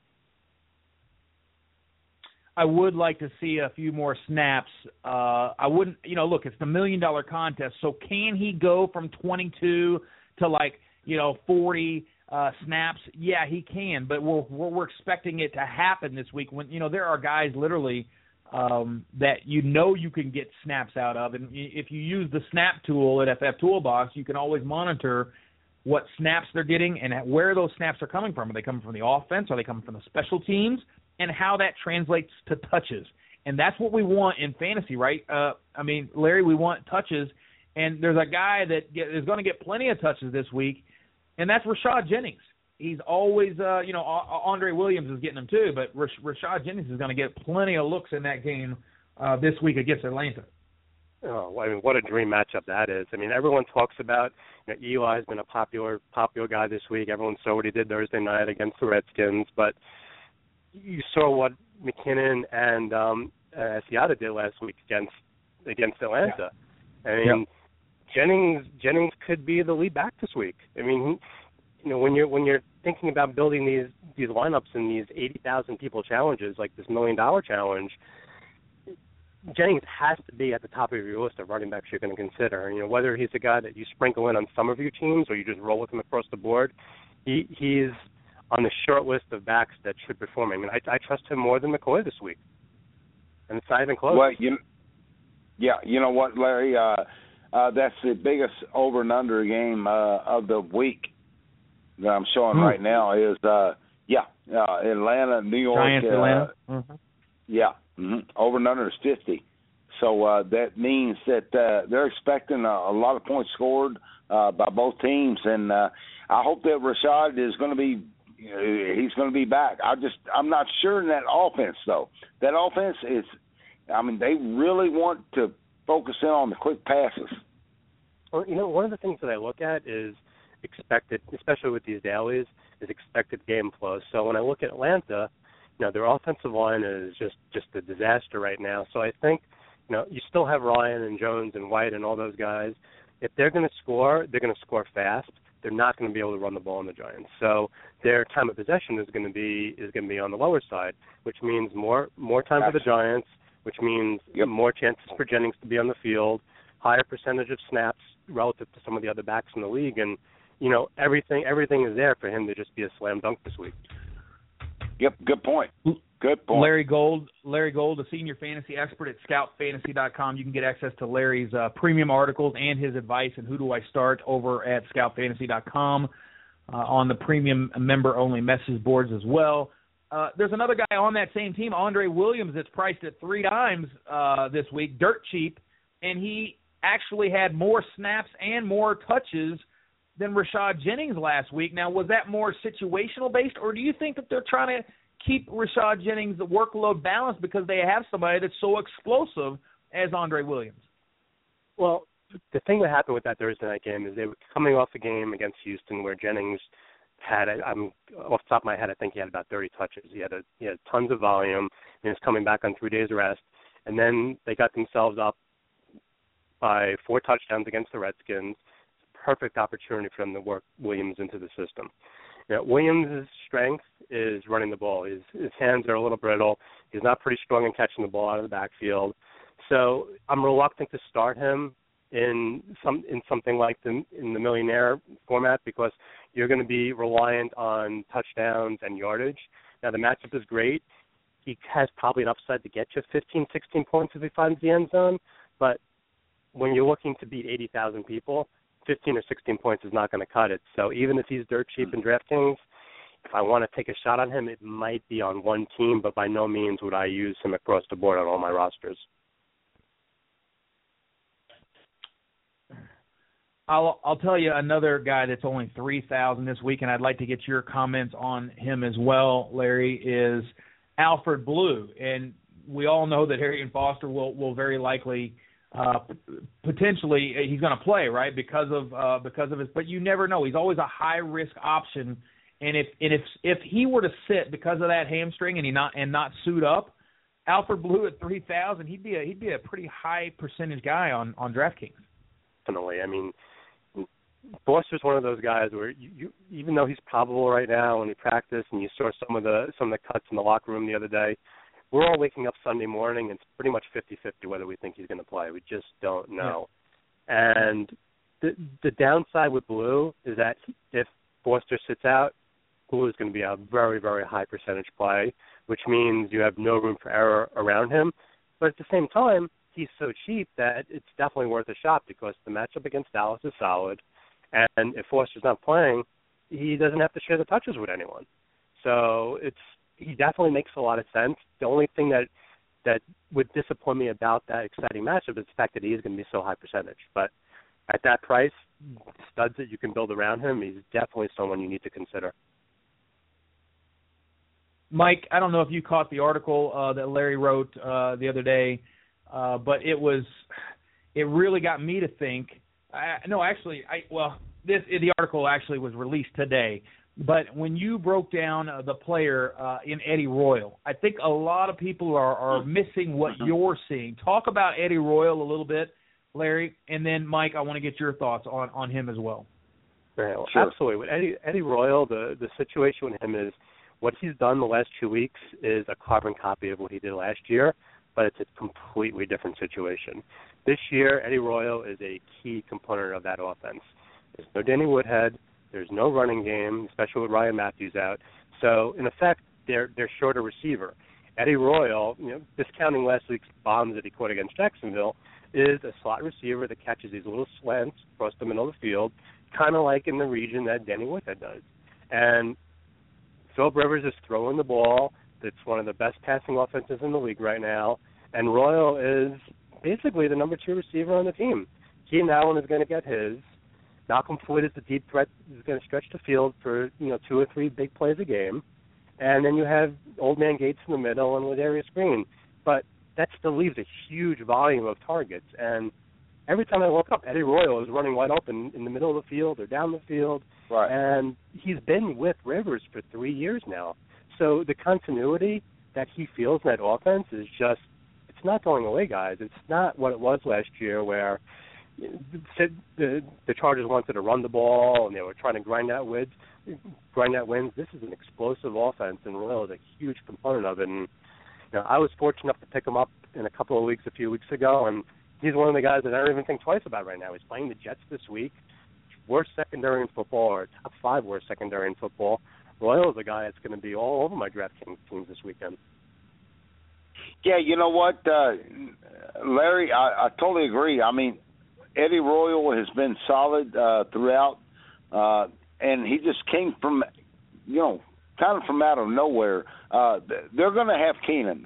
I would like to see a few more snaps. I wouldn't, look, it's the $1 million contest. So can he go from 22 to 40 snaps? Yeah, he can. But we're expecting it to happen this week when, there are guys literally that you can get snaps out of. And if you use the snap tool at FF Toolbox, you can always monitor what snaps they're getting and where those snaps are coming from. Are they coming from the offense? Are they coming from the special teams? And how that translates to touches. And that's what we want in fantasy, right? Larry, we want touches. And there's a guy that is going to get plenty of touches this week, and that's Rashad Jennings. He's always, Andre Williams is getting them too, but Rashad Jennings is going to get plenty of looks in that game this week against Atlanta. Oh, what a dream matchup that is. Everyone talks about Eli has been a popular guy this week. Everyone saw what he did Thursday night against the Redskins, but you saw what McKinnon and Asiata did last week against Atlanta. Jennings could be the lead back this week. When you're thinking about building these lineups and these 80,000 people challenges like this $1 million challenge, Jennings has to be at the top of your list of running backs you're going to consider. Whether he's a guy that you sprinkle in on some of your teams or you just roll with him across the board, he's on the short list of backs that should perform. I trust him more than McCoy this week, and it's not even close. Well, you know what, Larry? That's the biggest over and under game of the week that I'm showing right now is Atlanta, New York. Giants, Atlanta. Yeah, over and under is 50. So that means that they're expecting a lot of points scored by both teams, and I hope that Rashad is going to be. He's going to be back. I'm not sure in that offense, though. That offense is, they really want to focus in on the quick passes. Well, one of the things that I look at is expected, especially with these dailies, is expected game flow. So when I look at Atlanta, their offensive line is just a disaster right now. So I think, you still have Ryan and Jones and White and all those guys. If they're going to score, they're going to score fast. They're not going to be able to run the ball on the Giants. So their time of possession is going to be on the lower side, which means more time for the Giants, which means more chances for Jennings to be on the field, higher percentage of snaps relative to some of the other backs in the league, and everything is there for him to just be a slam dunk this week. Yep, good point. Good point. Larry Gold, a senior fantasy expert at ScoutFantasy.com. You can get access to Larry's premium articles and his advice and who do I start over at ScoutFantasy.com on the premium member-only message boards as well. There's another guy on that same team, Andre Williams, that's priced at 3 dimes this week, dirt cheap, and he actually had more snaps and more touches than Rashad Jennings last week. Now, was that more situational based, or do you think that they're trying to keep Rashad Jennings' workload balanced because they have somebody that's so explosive as Andre Williams? Well, the thing that happened with that Thursday night game is they were coming off a game against Houston where Jennings had, I'm off the top of my head, I think he had about 30 touches. He had tons of volume, and he was coming back on 3 days rest. And then they got themselves up by 4 touchdowns against the Redskins. Perfect opportunity for them to work Williams into the system. Williams' strength is running the ball. His hands are a little brittle. He's not pretty strong in catching the ball out of the backfield. So I'm reluctant to start him in something like in the millionaire format because you're going to be reliant on touchdowns and yardage. Now, the matchup is great. He has probably an upside to get you 15, 16 points if he finds the end zone. But when you're looking to beat 80,000 people, 15 or 16 points is not going to cut it. So even if he's dirt cheap in DraftKings, if I want to take a shot on him, it might be on one team, but by no means would I use him across the board on all my rosters. I'll tell you another guy that's only 3,000 this week, and I'd like to get your comments on him as well, Larry, is Alfred Blue. And we all know that Arian Foster will very likely potentially he's going to play, right, because of his. But you never know. He's always a high risk option, and if he were to sit because of that hamstring and not suit up, Alfred Blue at 3,000, he'd be a pretty high percentage guy on DraftKings. Definitely. I mean, Foster's one of those guys where you even though he's probable right now and he practiced and you saw some of the cuts in the locker room the other day, we're all waking up Sunday morning and it's pretty much 50-50 whether we think he's going to play. We just don't know. Yeah. And the downside with Blue is that if Foster sits out, Blue is going to be a very, very high percentage play, which means you have no room for error around him. But at the same time, he's so cheap that it's definitely worth a shot because the matchup against Dallas is solid. And if Foster's not playing, he doesn't have to share the touches with anyone. So he definitely makes a lot of sense. The only thing that would disappoint me about that exciting matchup is the fact that he is going to be so high percentage. But at that price, studs that you can build around him, he's definitely someone you need to consider. Mike, I don't know if you caught the article that Larry wrote the other day, but it really got me to think. The article actually was released today. But when you broke down the player in Eddie Royal, I think a lot of people are missing what you're seeing. Talk about Eddie Royal a little bit, Larry, and then, Mike, I want to get your thoughts on him as well. Right, well, sure. Absolutely. With Eddie Royal, the situation with him is what he's done the last 2 weeks is a carbon copy of what he did last year, but it's a completely different situation. This year, Eddie Royal is a key component of that offense. There's no Danny Woodhead. There's no running game, especially with Ryan Matthews out. So, in effect, they're short a receiver. Eddie Royal, discounting last week's bombs that he caught against Jacksonville, is a slot receiver that catches these little slants across the middle of the field, kind of like in the region that Danny Woodhead does. And Philip Rivers is throwing the ball. It's one of the best passing offenses in the league right now. And Royal is basically the number 2 receiver on the team. Keenan Allen is going to get his. Malcolm Floyd is the deep threat. He's going to stretch the field for 2 or 3 big plays a game. And then you have Old Man Gates in the middle and Ladarius Green. But that still leaves a huge volume of targets. And every time I woke up, Eddie Royal is running wide open in the middle of the field or down the field. Right. And he's been with Rivers for 3 years now. So the continuity that he feels in that offense is just, it's not going away, guys. It's not what it was last year where the Chargers wanted to run the ball and they were trying to grind out wins. This is an explosive offense, and Royal is a huge component of it. And I was fortunate enough to pick him up in a couple of weeks, a few weeks ago, and he's one of the guys that I don't even think twice about right now. He's playing the Jets this week. Worst secondary in football, or top 5 worst secondary in football. Royal is a guy that's going to be all over my DraftKings teams this weekend. Yeah, you know what, Larry, I totally agree. I mean, Eddie Royal has been solid throughout, and he just came from, kind of from out of nowhere. They're going to have Keenan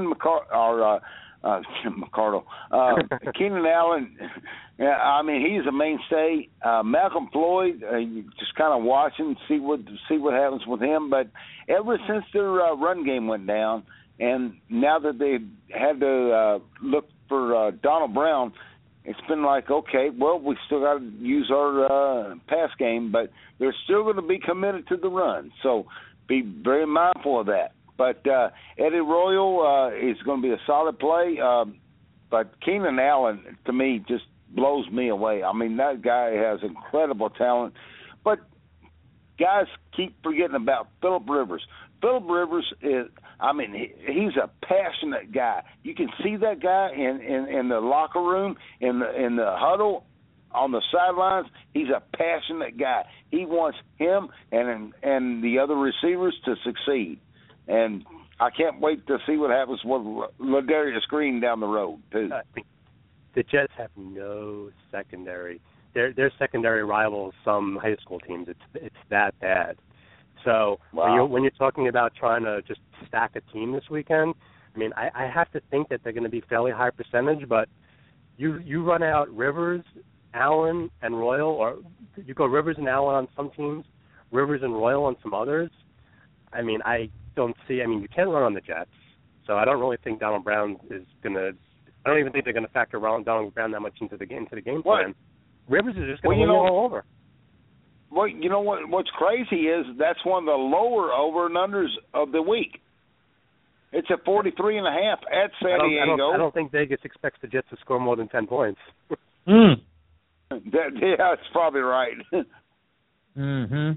Allen. Yeah, I mean, he's a mainstay. Malcolm Floyd, just kind of watching, see what happens with him. But ever since their run game went down, and now that they had to look for Donald Brown, it's been like, okay, well, we still got to use our pass game, but they're still going to be committed to the run. So be very mindful of that. But Eddie Royal is going to be a solid play. But Keenan Allen, to me, just blows me away. I mean, that guy has incredible talent. But guys keep forgetting about Phillip Rivers. Phillip Rivers is, he's a passionate guy. You can see that guy in the locker room, in the huddle, on the sidelines. He's a passionate guy. He wants him and the other receivers to succeed. And I can't wait to see what happens with Ladarius Green down the road, too. The Jets have no secondary. Their secondary rivals some high school teams. It's that bad. So wow. when you're talking about trying to just stack a team this weekend, I have to think that they're going to be fairly high percentage, but you run out Rivers, Allen, and Royal, or you go Rivers and Allen on some teams, Rivers and Royal on some others. I don't see. You can't run on the Jets, so I don't really think Donald Brown is going to. I don't even think they're going to factor around Donald Brown that much into the game plan. What? Rivers is just going to win all over. Well, you know what? What's crazy is that's one of the lower over and unders of the week. It's at 43.5 at San Diego. I don't think Vegas expects the Jets to score more than 10 points. That's probably right. Mm-hmm.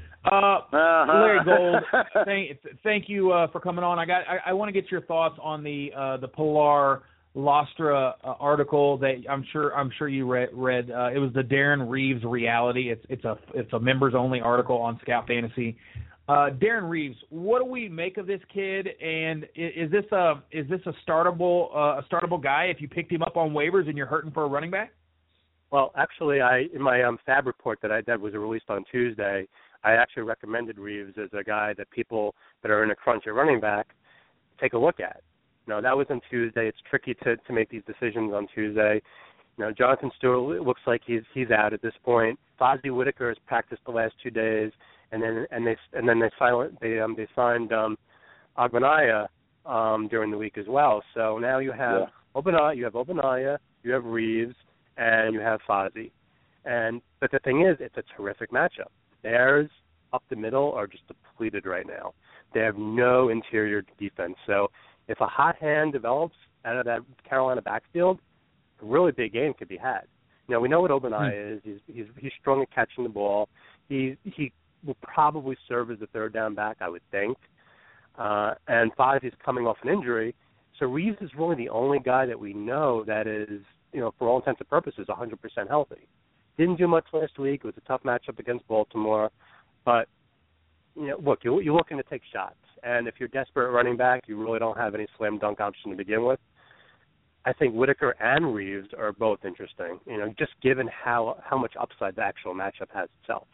Larry Gold, thank you for coming on. I want to get your thoughts on the Pilar Lastra article that I'm sure you read. It was the Darren Reeves reality. It's a members only article on Scout Fantasy. Darren Reeves, what do we make of this kid? And is this a startable guy if you picked him up on waivers and you're hurting for a running back? Well, actually, in my Fab report that was released on Tuesday, I actually recommended Reeves as a guy that people that are in a crunch at running back take a look at. That was on Tuesday. It's tricky to make these decisions on Tuesday. Jonathan Stewart looks like he's out at this point. Fozzie Whitaker has practiced the last 2 days, and then they signed Ogbonnaya during the week as well. So now you have Ogbonnaya, you have Reeves, and you have Fozzie. But the thing is, it's a terrific matchup. Bears up the middle are just depleted right now. They have no interior defense. So if a hot hand develops out of that Carolina backfield, a really big game could be had. We know what Ogbonnaya is. He's strong at catching the ball. He will probably serve as the third down back, I would think. And Fozzie's coming off an injury. So Reeves is really the only guy that we know that is, for all intents and purposes, 100% healthy. Didn't do much last week. It was a tough matchup against Baltimore. But, look, you're looking to take shots. And if you're desperate at running back, you really don't have any slam dunk option to begin with. I think Whitaker and Reeves are both interesting, just given how much upside the actual matchup has itself.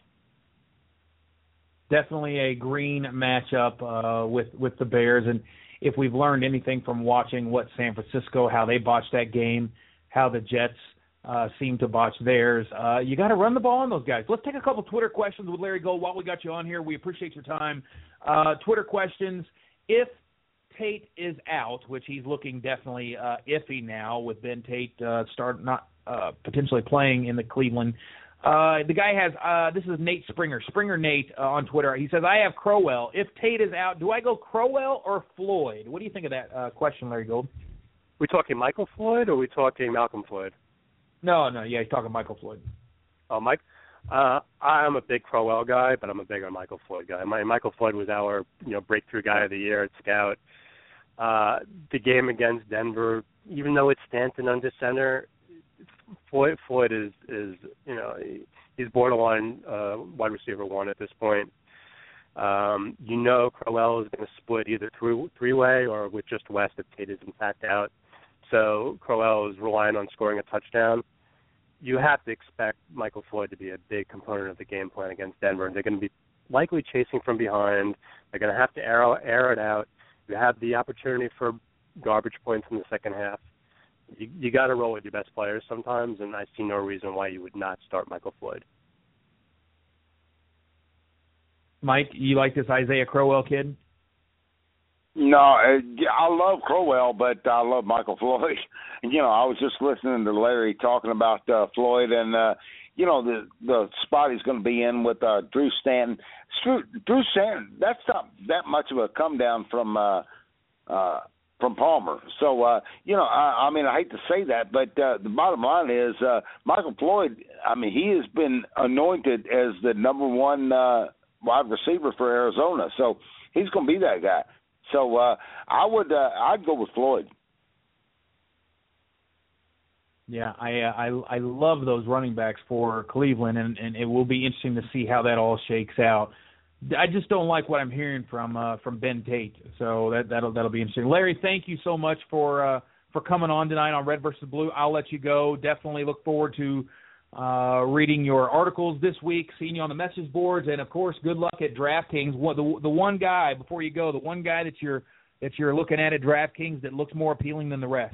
Definitely a green matchup with the Bears. And if we've learned anything from watching what San Francisco, how they botched that game, how the Jets seem to botch theirs, you got to run the ball on those guys. Let's take a couple Twitter questions with Larry Gold while we got you on here. We appreciate your time. Twitter questions. If Tate is out, which he's looking definitely iffy now with Ben Tate potentially playing in the Cleveland. The guy has this is Nate Springer Nate on Twitter. He says, I have Crowell. If Tate is out, do I go Crowell or Floyd? What do you think of that question, Larry Gold? We talking Michael Floyd or are we talking Malcolm Floyd? No, yeah, he's talking Michael Floyd. Oh, Mike? I'm a big Crowell guy, but I'm a bigger Michael Floyd guy. Michael Floyd was our breakthrough guy of the year at Scout. The game against Denver, even though it's Stanton under center, Floyd is he's borderline wide receiver one at this point. Crowell is going to split either three-way or with just West if Tate is in fact out. So Crowell is relying on scoring a touchdown. You have to expect Michael Floyd to be a big component of the game plan against Denver. They're going to be likely chasing from behind. They're going to have to air it out. You have the opportunity for garbage points in the second half. You got to roll with your best players sometimes, and I see no reason why you would not start Michael Floyd. Mike, you like this Isaiah Crowell kid? No, I love Crowell, but I love Michael Floyd. I was just listening to Larry talking about Floyd and, the spot he's going to be in with Drew Stanton. Drew Stanton, that's not that much of a come down from Palmer. So, I hate to say that, but the bottom line is Michael Floyd, he has been anointed as the number one wide receiver for Arizona. So he's going to be that guy. So I'd go with Floyd. Yeah, I love those running backs for Cleveland, and it will be interesting to see how that all shakes out. I just don't like what I'm hearing from Ben Tate, so that'll be interesting. Larry, thank you so much for coming on tonight on Red versus Blue. I'll let you go. Definitely look forward to reading your articles this week, seeing you on the message boards, and of course, good luck at DraftKings. The one guy before you go, the one guy that you're looking at DraftKings that looks more appealing than the rest.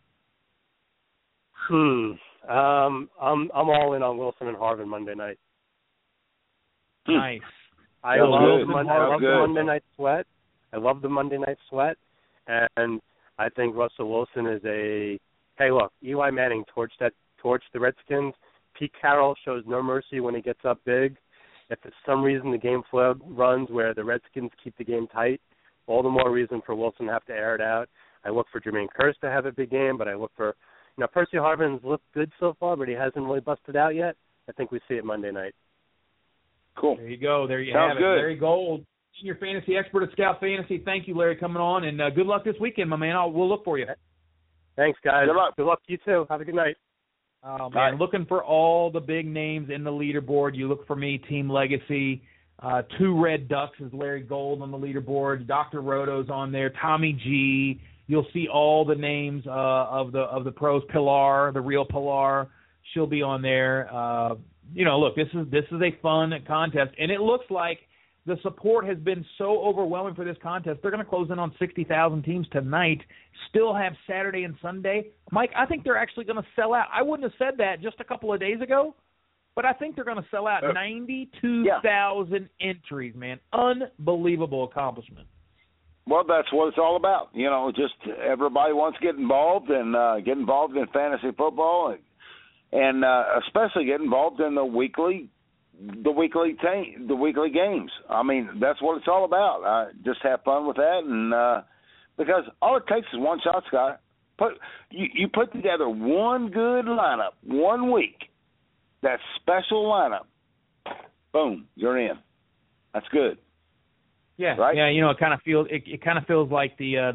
I'm all in on Wilson and Harvin Monday night. Nice. I love the Monday night sweat. I love the Monday night sweat, and I think Russell Wilson is hey, look, Eli Manning torched the Redskins. Pete Carroll shows no mercy when he gets up big. If for some reason the game flow runs where the Redskins keep the game tight, all the more reason for Wilson to have to air it out. I look for Jermaine Kearse to have a big game, but I look for, Percy Harvin's looked good so far, but he hasn't really busted out yet. I think we see it Monday night. Cool. There you go. There you Sounds have it. good. Larry Gold, senior fantasy expert at Scout Fantasy. Thank you, Larry, coming on, and good luck this weekend, my man. We'll look for you. Thanks, guys. Good luck. Good luck to you, too. Have a good night. Oh, man, looking for all the big names in the leaderboard. You look for me, Team Legacy. Two Red Ducks is Larry Gold on the leaderboard. Dr. Roto's on there. Tommy G. You'll see all the names of the pros. Pilar, the real Pilar, she'll be on there. Look, this is a fun contest, and it looks like the support has been so overwhelming for this contest. They're going to close in on 60,000 teams tonight, still have Saturday and Sunday. Mike, I think they're actually going to sell out. I wouldn't have said that just a couple of days ago, but I think they're going to sell out 92,000 entries, man. Unbelievable accomplishment. Well, that's what it's all about. Just everybody wants to get involved and get involved in fantasy football and especially get involved in the weekly games. That's what it's all about. Just have fun with that, and because all it takes is one shot, Scott. You put together one good lineup 1 week, that special lineup, boom, you're in. That's good. Yeah, right? Yeah. It kind of feels like the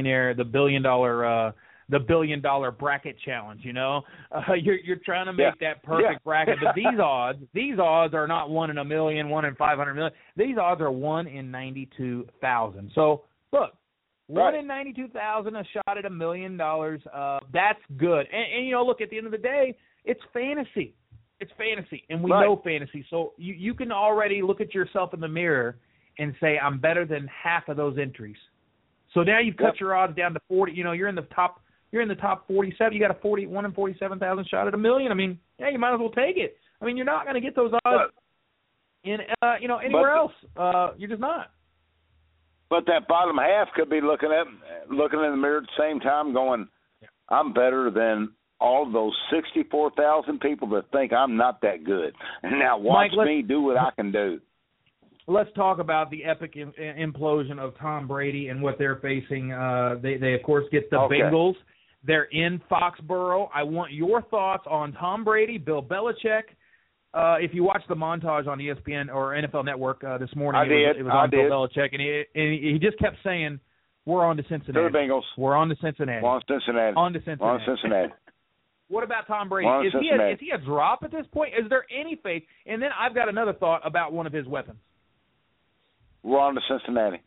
billion dollar bracket challenge. You're trying to make that perfect bracket, but these odds are not 1 in a million, 1 in 500 million. These odds are 1 in 92,000. So look, 1 in 92,000, a shot at $1 million. That's good. And look, at the end of the day, it's fantasy. It's fantasy, and we know fantasy. So you can already look at yourself in the mirror and say, I'm better than half of those entries. So now you've cut your odds down to 40. You're in the top 47. You got a 1 in 47,000 shot at $1 million. You might as well take it. You're not going to get those odds in anywhere else. You're just not. But that bottom half could be looking in the mirror at the same time, going, I'm better than all of those 64,000 people that think I'm not that good. And now watch me do what I can do. Let's talk about the epic implosion of Tom Brady and what they're facing. They of course, get the Bengals. They're in Foxborough. I want your thoughts on Tom Brady, Bill Belichick. If you watched the montage on ESPN or NFL Network this morning, it was on Bill Belichick, and he just kept saying, "We're on to Cincinnati. To the Bengals. We're on to Cincinnati. On to Cincinnati. On to Cincinnati. On to Cincinnati." What about Tom Brady? Is he a drop at this point? Is there any faith? And then I've got another thought about one of his weapons. We're on to Cincinnati.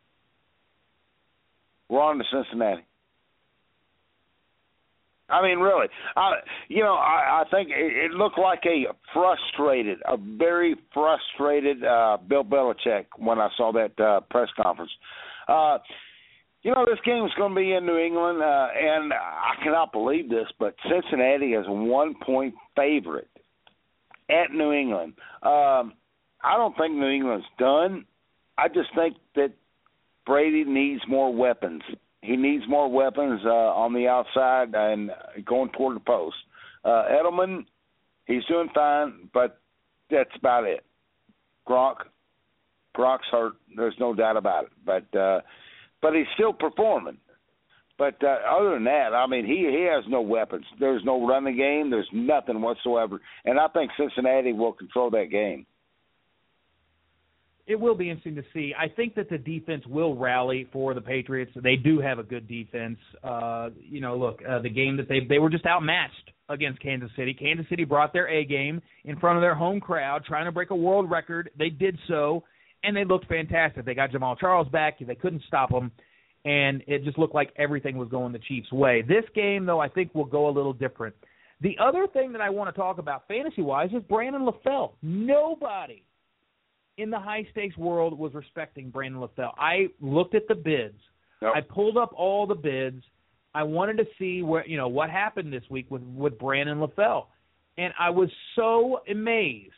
We're on to Cincinnati. I mean, really, I think it looked like a very frustrated Bill Belichick when I saw that press conference. This game is going to be in New England, and I cannot believe this, but Cincinnati is a 1-point favorite at New England. I don't think New England's done. I just think that Brady needs more weapons. He needs more weapons on the outside and going toward the post. Edelman, he's doing fine, but that's about it. Gronk's hurt. There's no doubt about it. But he's still performing. But other than that, I mean, he has no weapons. There's no running game. There's nothing whatsoever. And I think Cincinnati will control that game. It will be interesting to see. I think that the defense will rally for the Patriots. They do have a good defense. The game that they were just outmatched against Kansas City. Kansas City brought their A game in front of their home crowd, trying to break a world record. They did so, and they looked fantastic. They got Jamal Charles back. They couldn't stop him, and it just looked like everything was going the Chiefs' way. This game, though, I think will go a little different. The other thing that I want to talk about fantasy-wise is Brandon LaFell. Nobody in the high-stakes world was respecting Brandon LaFell. I looked at the bids. Yep. I pulled up all the bids. I wanted to see what happened this week with Brandon LaFell. And I was so amazed.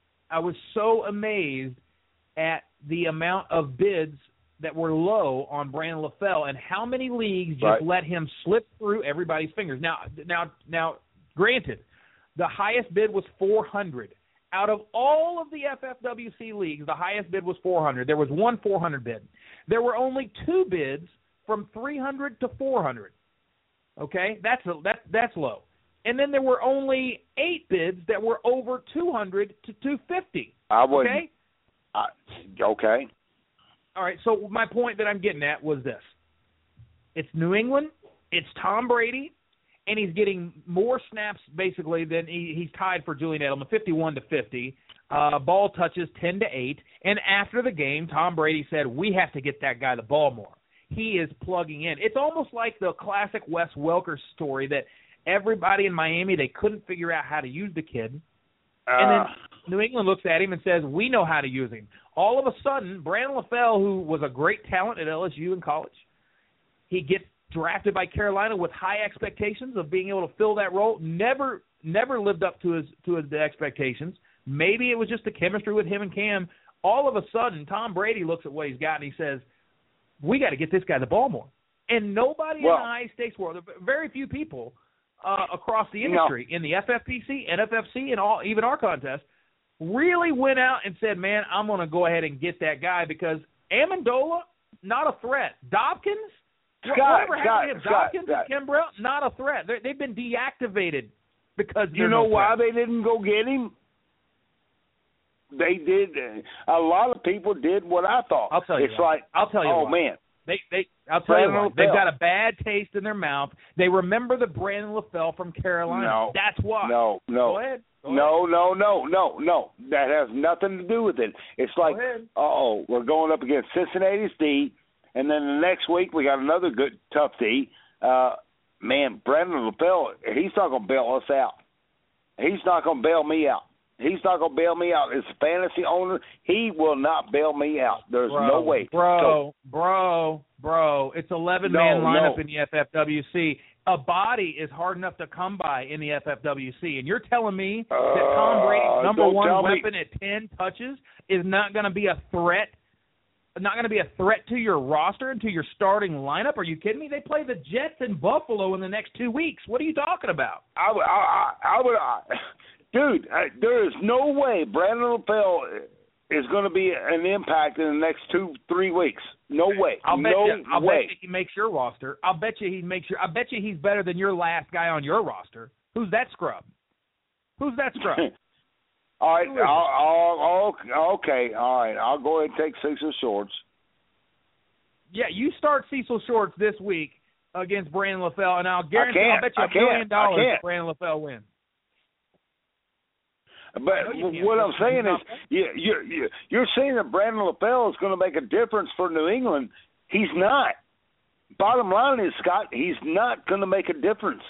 At the amount of bids that were low on Brandon LaFell and how many leagues just let him slip through everybody's fingers. Now, granted, the highest bid was $400. Out of all of the FFWC leagues, the highest bid was $400. There was one $400 bid. There were only 2 bids from $300 to $400. Okay, that's low. And then there were only 8 bids that were over $200 to $250. I would. Okay. Okay. All right. So my point that I'm getting at was this: it's New England, it's Tom Brady, and he's getting more snaps basically than he's tied for Julian Edelman, 51-50. Ball touches 10-8. And after the game, Tom Brady said, "We have to get that guy the ball more." He is plugging in. It's almost like the classic Wes Welker story that everybody in Miami, they couldn't figure out how to use the kid. And then New England looks at him and says, "We know how to use him." All of a sudden, Brandon LaFell, who was a great talent at LSU in college, he gets drafted by Carolina with high expectations of being able to fill that role. Never lived up to his expectations. Maybe it was just the chemistry with him and Cam. All of a sudden, Tom Brady looks at what he's got and he says, "We got to get this guy the ball more." And nobody in the high stakes world, very few people across the industry, in the FFPC, NFFC, and even our contest, really went out and said, "Man, I'm going to go ahead and get that guy," because Amendola, not a threat. Dobbins, whatever happened to Dobbins and Kimbrell, not a threat. They've been deactivated because you know why they didn't go get him? They did. A lot of people did what I thought. I'll tell you. I'll tell you. Oh why. Man. I'll tell you what. They've got a bad taste in their mouth. They remember the Brandon LaFell from Carolina. No. That's why. No. Go ahead. No. That has nothing to do with it. It's like, we're going up against Cincinnati's D, and then the next week we got another good, tough D. Man, Brandon LaFell, he's not going to bail us out. He's not going to bail me out. He's not going to bail me out. As a fantasy owner, he will not bail me out. There's no way. Bro, it's 11-man lineup in the FFWC. A body is hard enough to come by in the FFWC. And you're telling me that Tom Brady's number one weapon at 10 touches is not going to be a threat not going to be a threat to your roster and to your starting lineup? Are you kidding me? They play the Jets in Buffalo in the next 2 weeks. What are you talking about? Dude, there is no way Brandon LaFell is going to be an impact in the next 2-3 weeks. No way. I'll bet you he makes your roster. I bet you he's better than your last guy on your roster. Who's that scrub? All right. Okay. All right. I'll go ahead and take Cecil Shorts. Yeah, you start Cecil Shorts this week against Brandon LaFell, and I'll bet you $1 million that Brandon LaFell wins. But what I'm saying is, you're saying that Brandon LaFell is going to make a difference for New England. He's not. Bottom line is, Scott, he's not going to make a difference.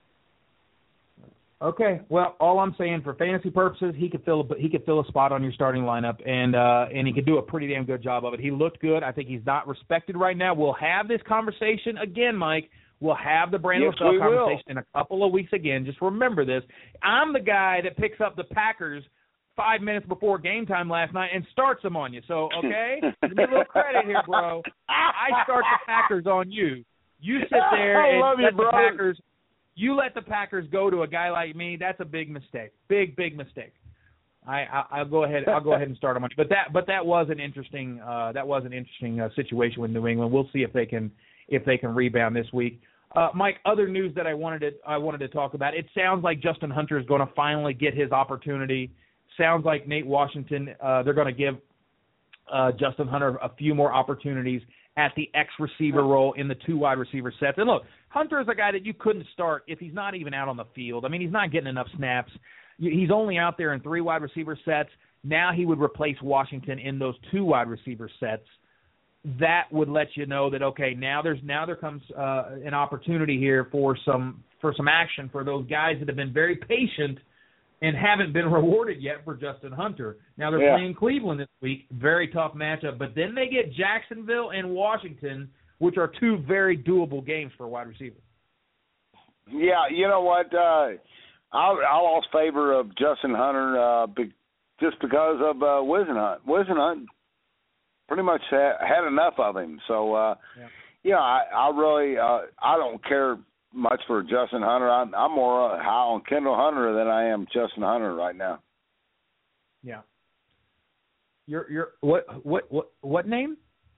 Okay. Well, all I'm saying, for fantasy purposes, he could fill a spot on your starting lineup, and he could do a pretty damn good job of it. He looked good. I think he's not respected right now. We'll have this conversation again, Mike. We'll have the Brandon LaFell conversation in a couple of weeks again. Just remember this. I'm the guy that picks up the Packers 5 minutes before game time last night and starts them on you. So, okay? Give me a little credit here, bro. I start the Packers on you. You sit there and let the Packers – you let the Packers go to a guy like me. That's a big mistake. Big mistake. I'll go ahead and start them on you. But that was an interesting situation with New England. We'll see if they can rebound this week. Mike, other news that I wanted to talk about. It sounds like Justin Hunter is going to finally get his opportunity. Sounds like Nate Washington, they're going to give Justin Hunter a few more opportunities at the X receiver role in the 2 wide receiver sets. And look, Hunter is a guy that you couldn't start if he's not even out on the field. I mean, he's not getting enough snaps. He's only out there in 3 wide receiver sets. Now he would replace Washington in those 2 wide receiver sets. That would let you know that, okay, now there comes an opportunity here for some action for those guys that have been very patient and haven't been rewarded yet for Justin Hunter. Now they're playing Cleveland this week, very tough matchup, but then they get Jacksonville and Washington, which are 2 very doable games for a wide receiver. Yeah, you know what? I lost favor of Justin Hunter just because of Wisenhunt. Wisenhunt pretty much had enough of him. So, I really I don't care much for Justin Hunter. I'm more high on Kendall Hunter than I am Justin Hunter right now. Yeah. You're what name?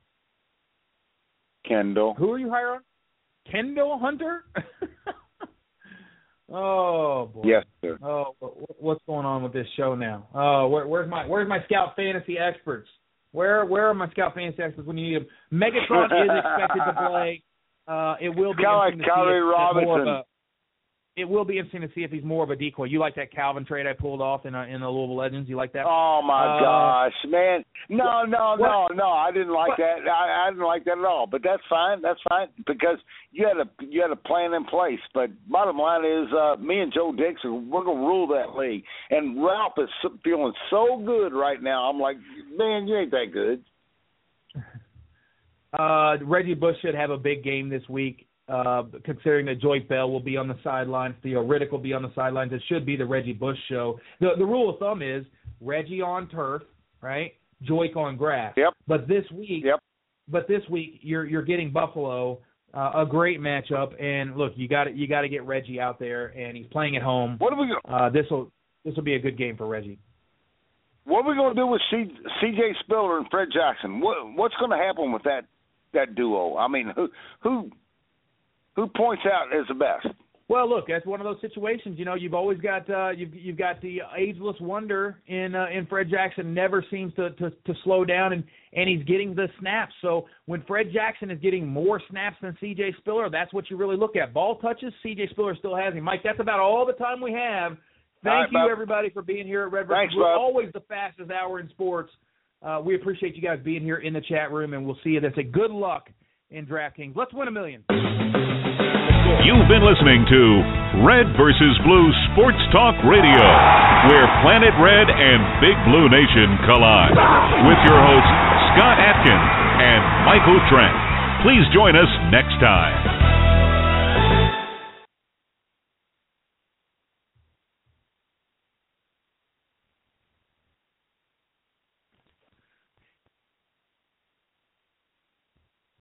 Kendall. Who are you higher on? Kendall Hunter? Oh boy. Yes, sir. Oh, what's going on with this show now? Oh, where's my Scout Fantasy experts? Where are my Scout Fantasy experts when you need them? Megatron is expected to play. It will be interesting to see if he's more of a decoy. You like that Calvin trade I pulled off in the Louisville Legends? You like that? Oh my gosh, man! No, I didn't like that. I didn't like that at all. But that's fine. That's fine because you had a plan in place. But bottom line is, me and Joe Dixon, we're gonna rule that league. And Ralph is feeling so good right now. I'm like, man, you ain't that good. Reggie Bush should have a big game this week, considering that Joyce Bell will be on the sidelines, Theo Riddick will be on the sidelines. It should be the Reggie Bush show. The rule of thumb is Reggie on turf, right? Joyce on grass. Yep. But this week, you're getting Buffalo, a great matchup. And look, you got to get Reggie out there, and he's playing at home. What are we going? This will be a good game for Reggie. What are we going to do with C.J. Spiller and Fred Jackson? What's going to happen with that duo? I mean, who points out as the best? Well, look, that's one of those situations. You know, you've always got you've got the ageless wonder in Fred Jackson. Never seems to slow down, and he's getting the snaps. So when Fred Jackson is getting more snaps than C.J. Spiller, that's what you really look at. Ball touches, C.J. Spiller still has him. Mike, that's about all the time we have. Thank you, everybody, for being here at Red vs. Blue. Always the fastest hour in sports. We appreciate you guys being here in the chat room, and we'll see you then. Say good luck in DraftKings. Let's win $1 million. You've been listening to Red vs. Blue Sports Talk Radio, where Planet Red and Big Blue Nation collide. With your hosts, Scott Atkins and Michael Trent. Please join us next time.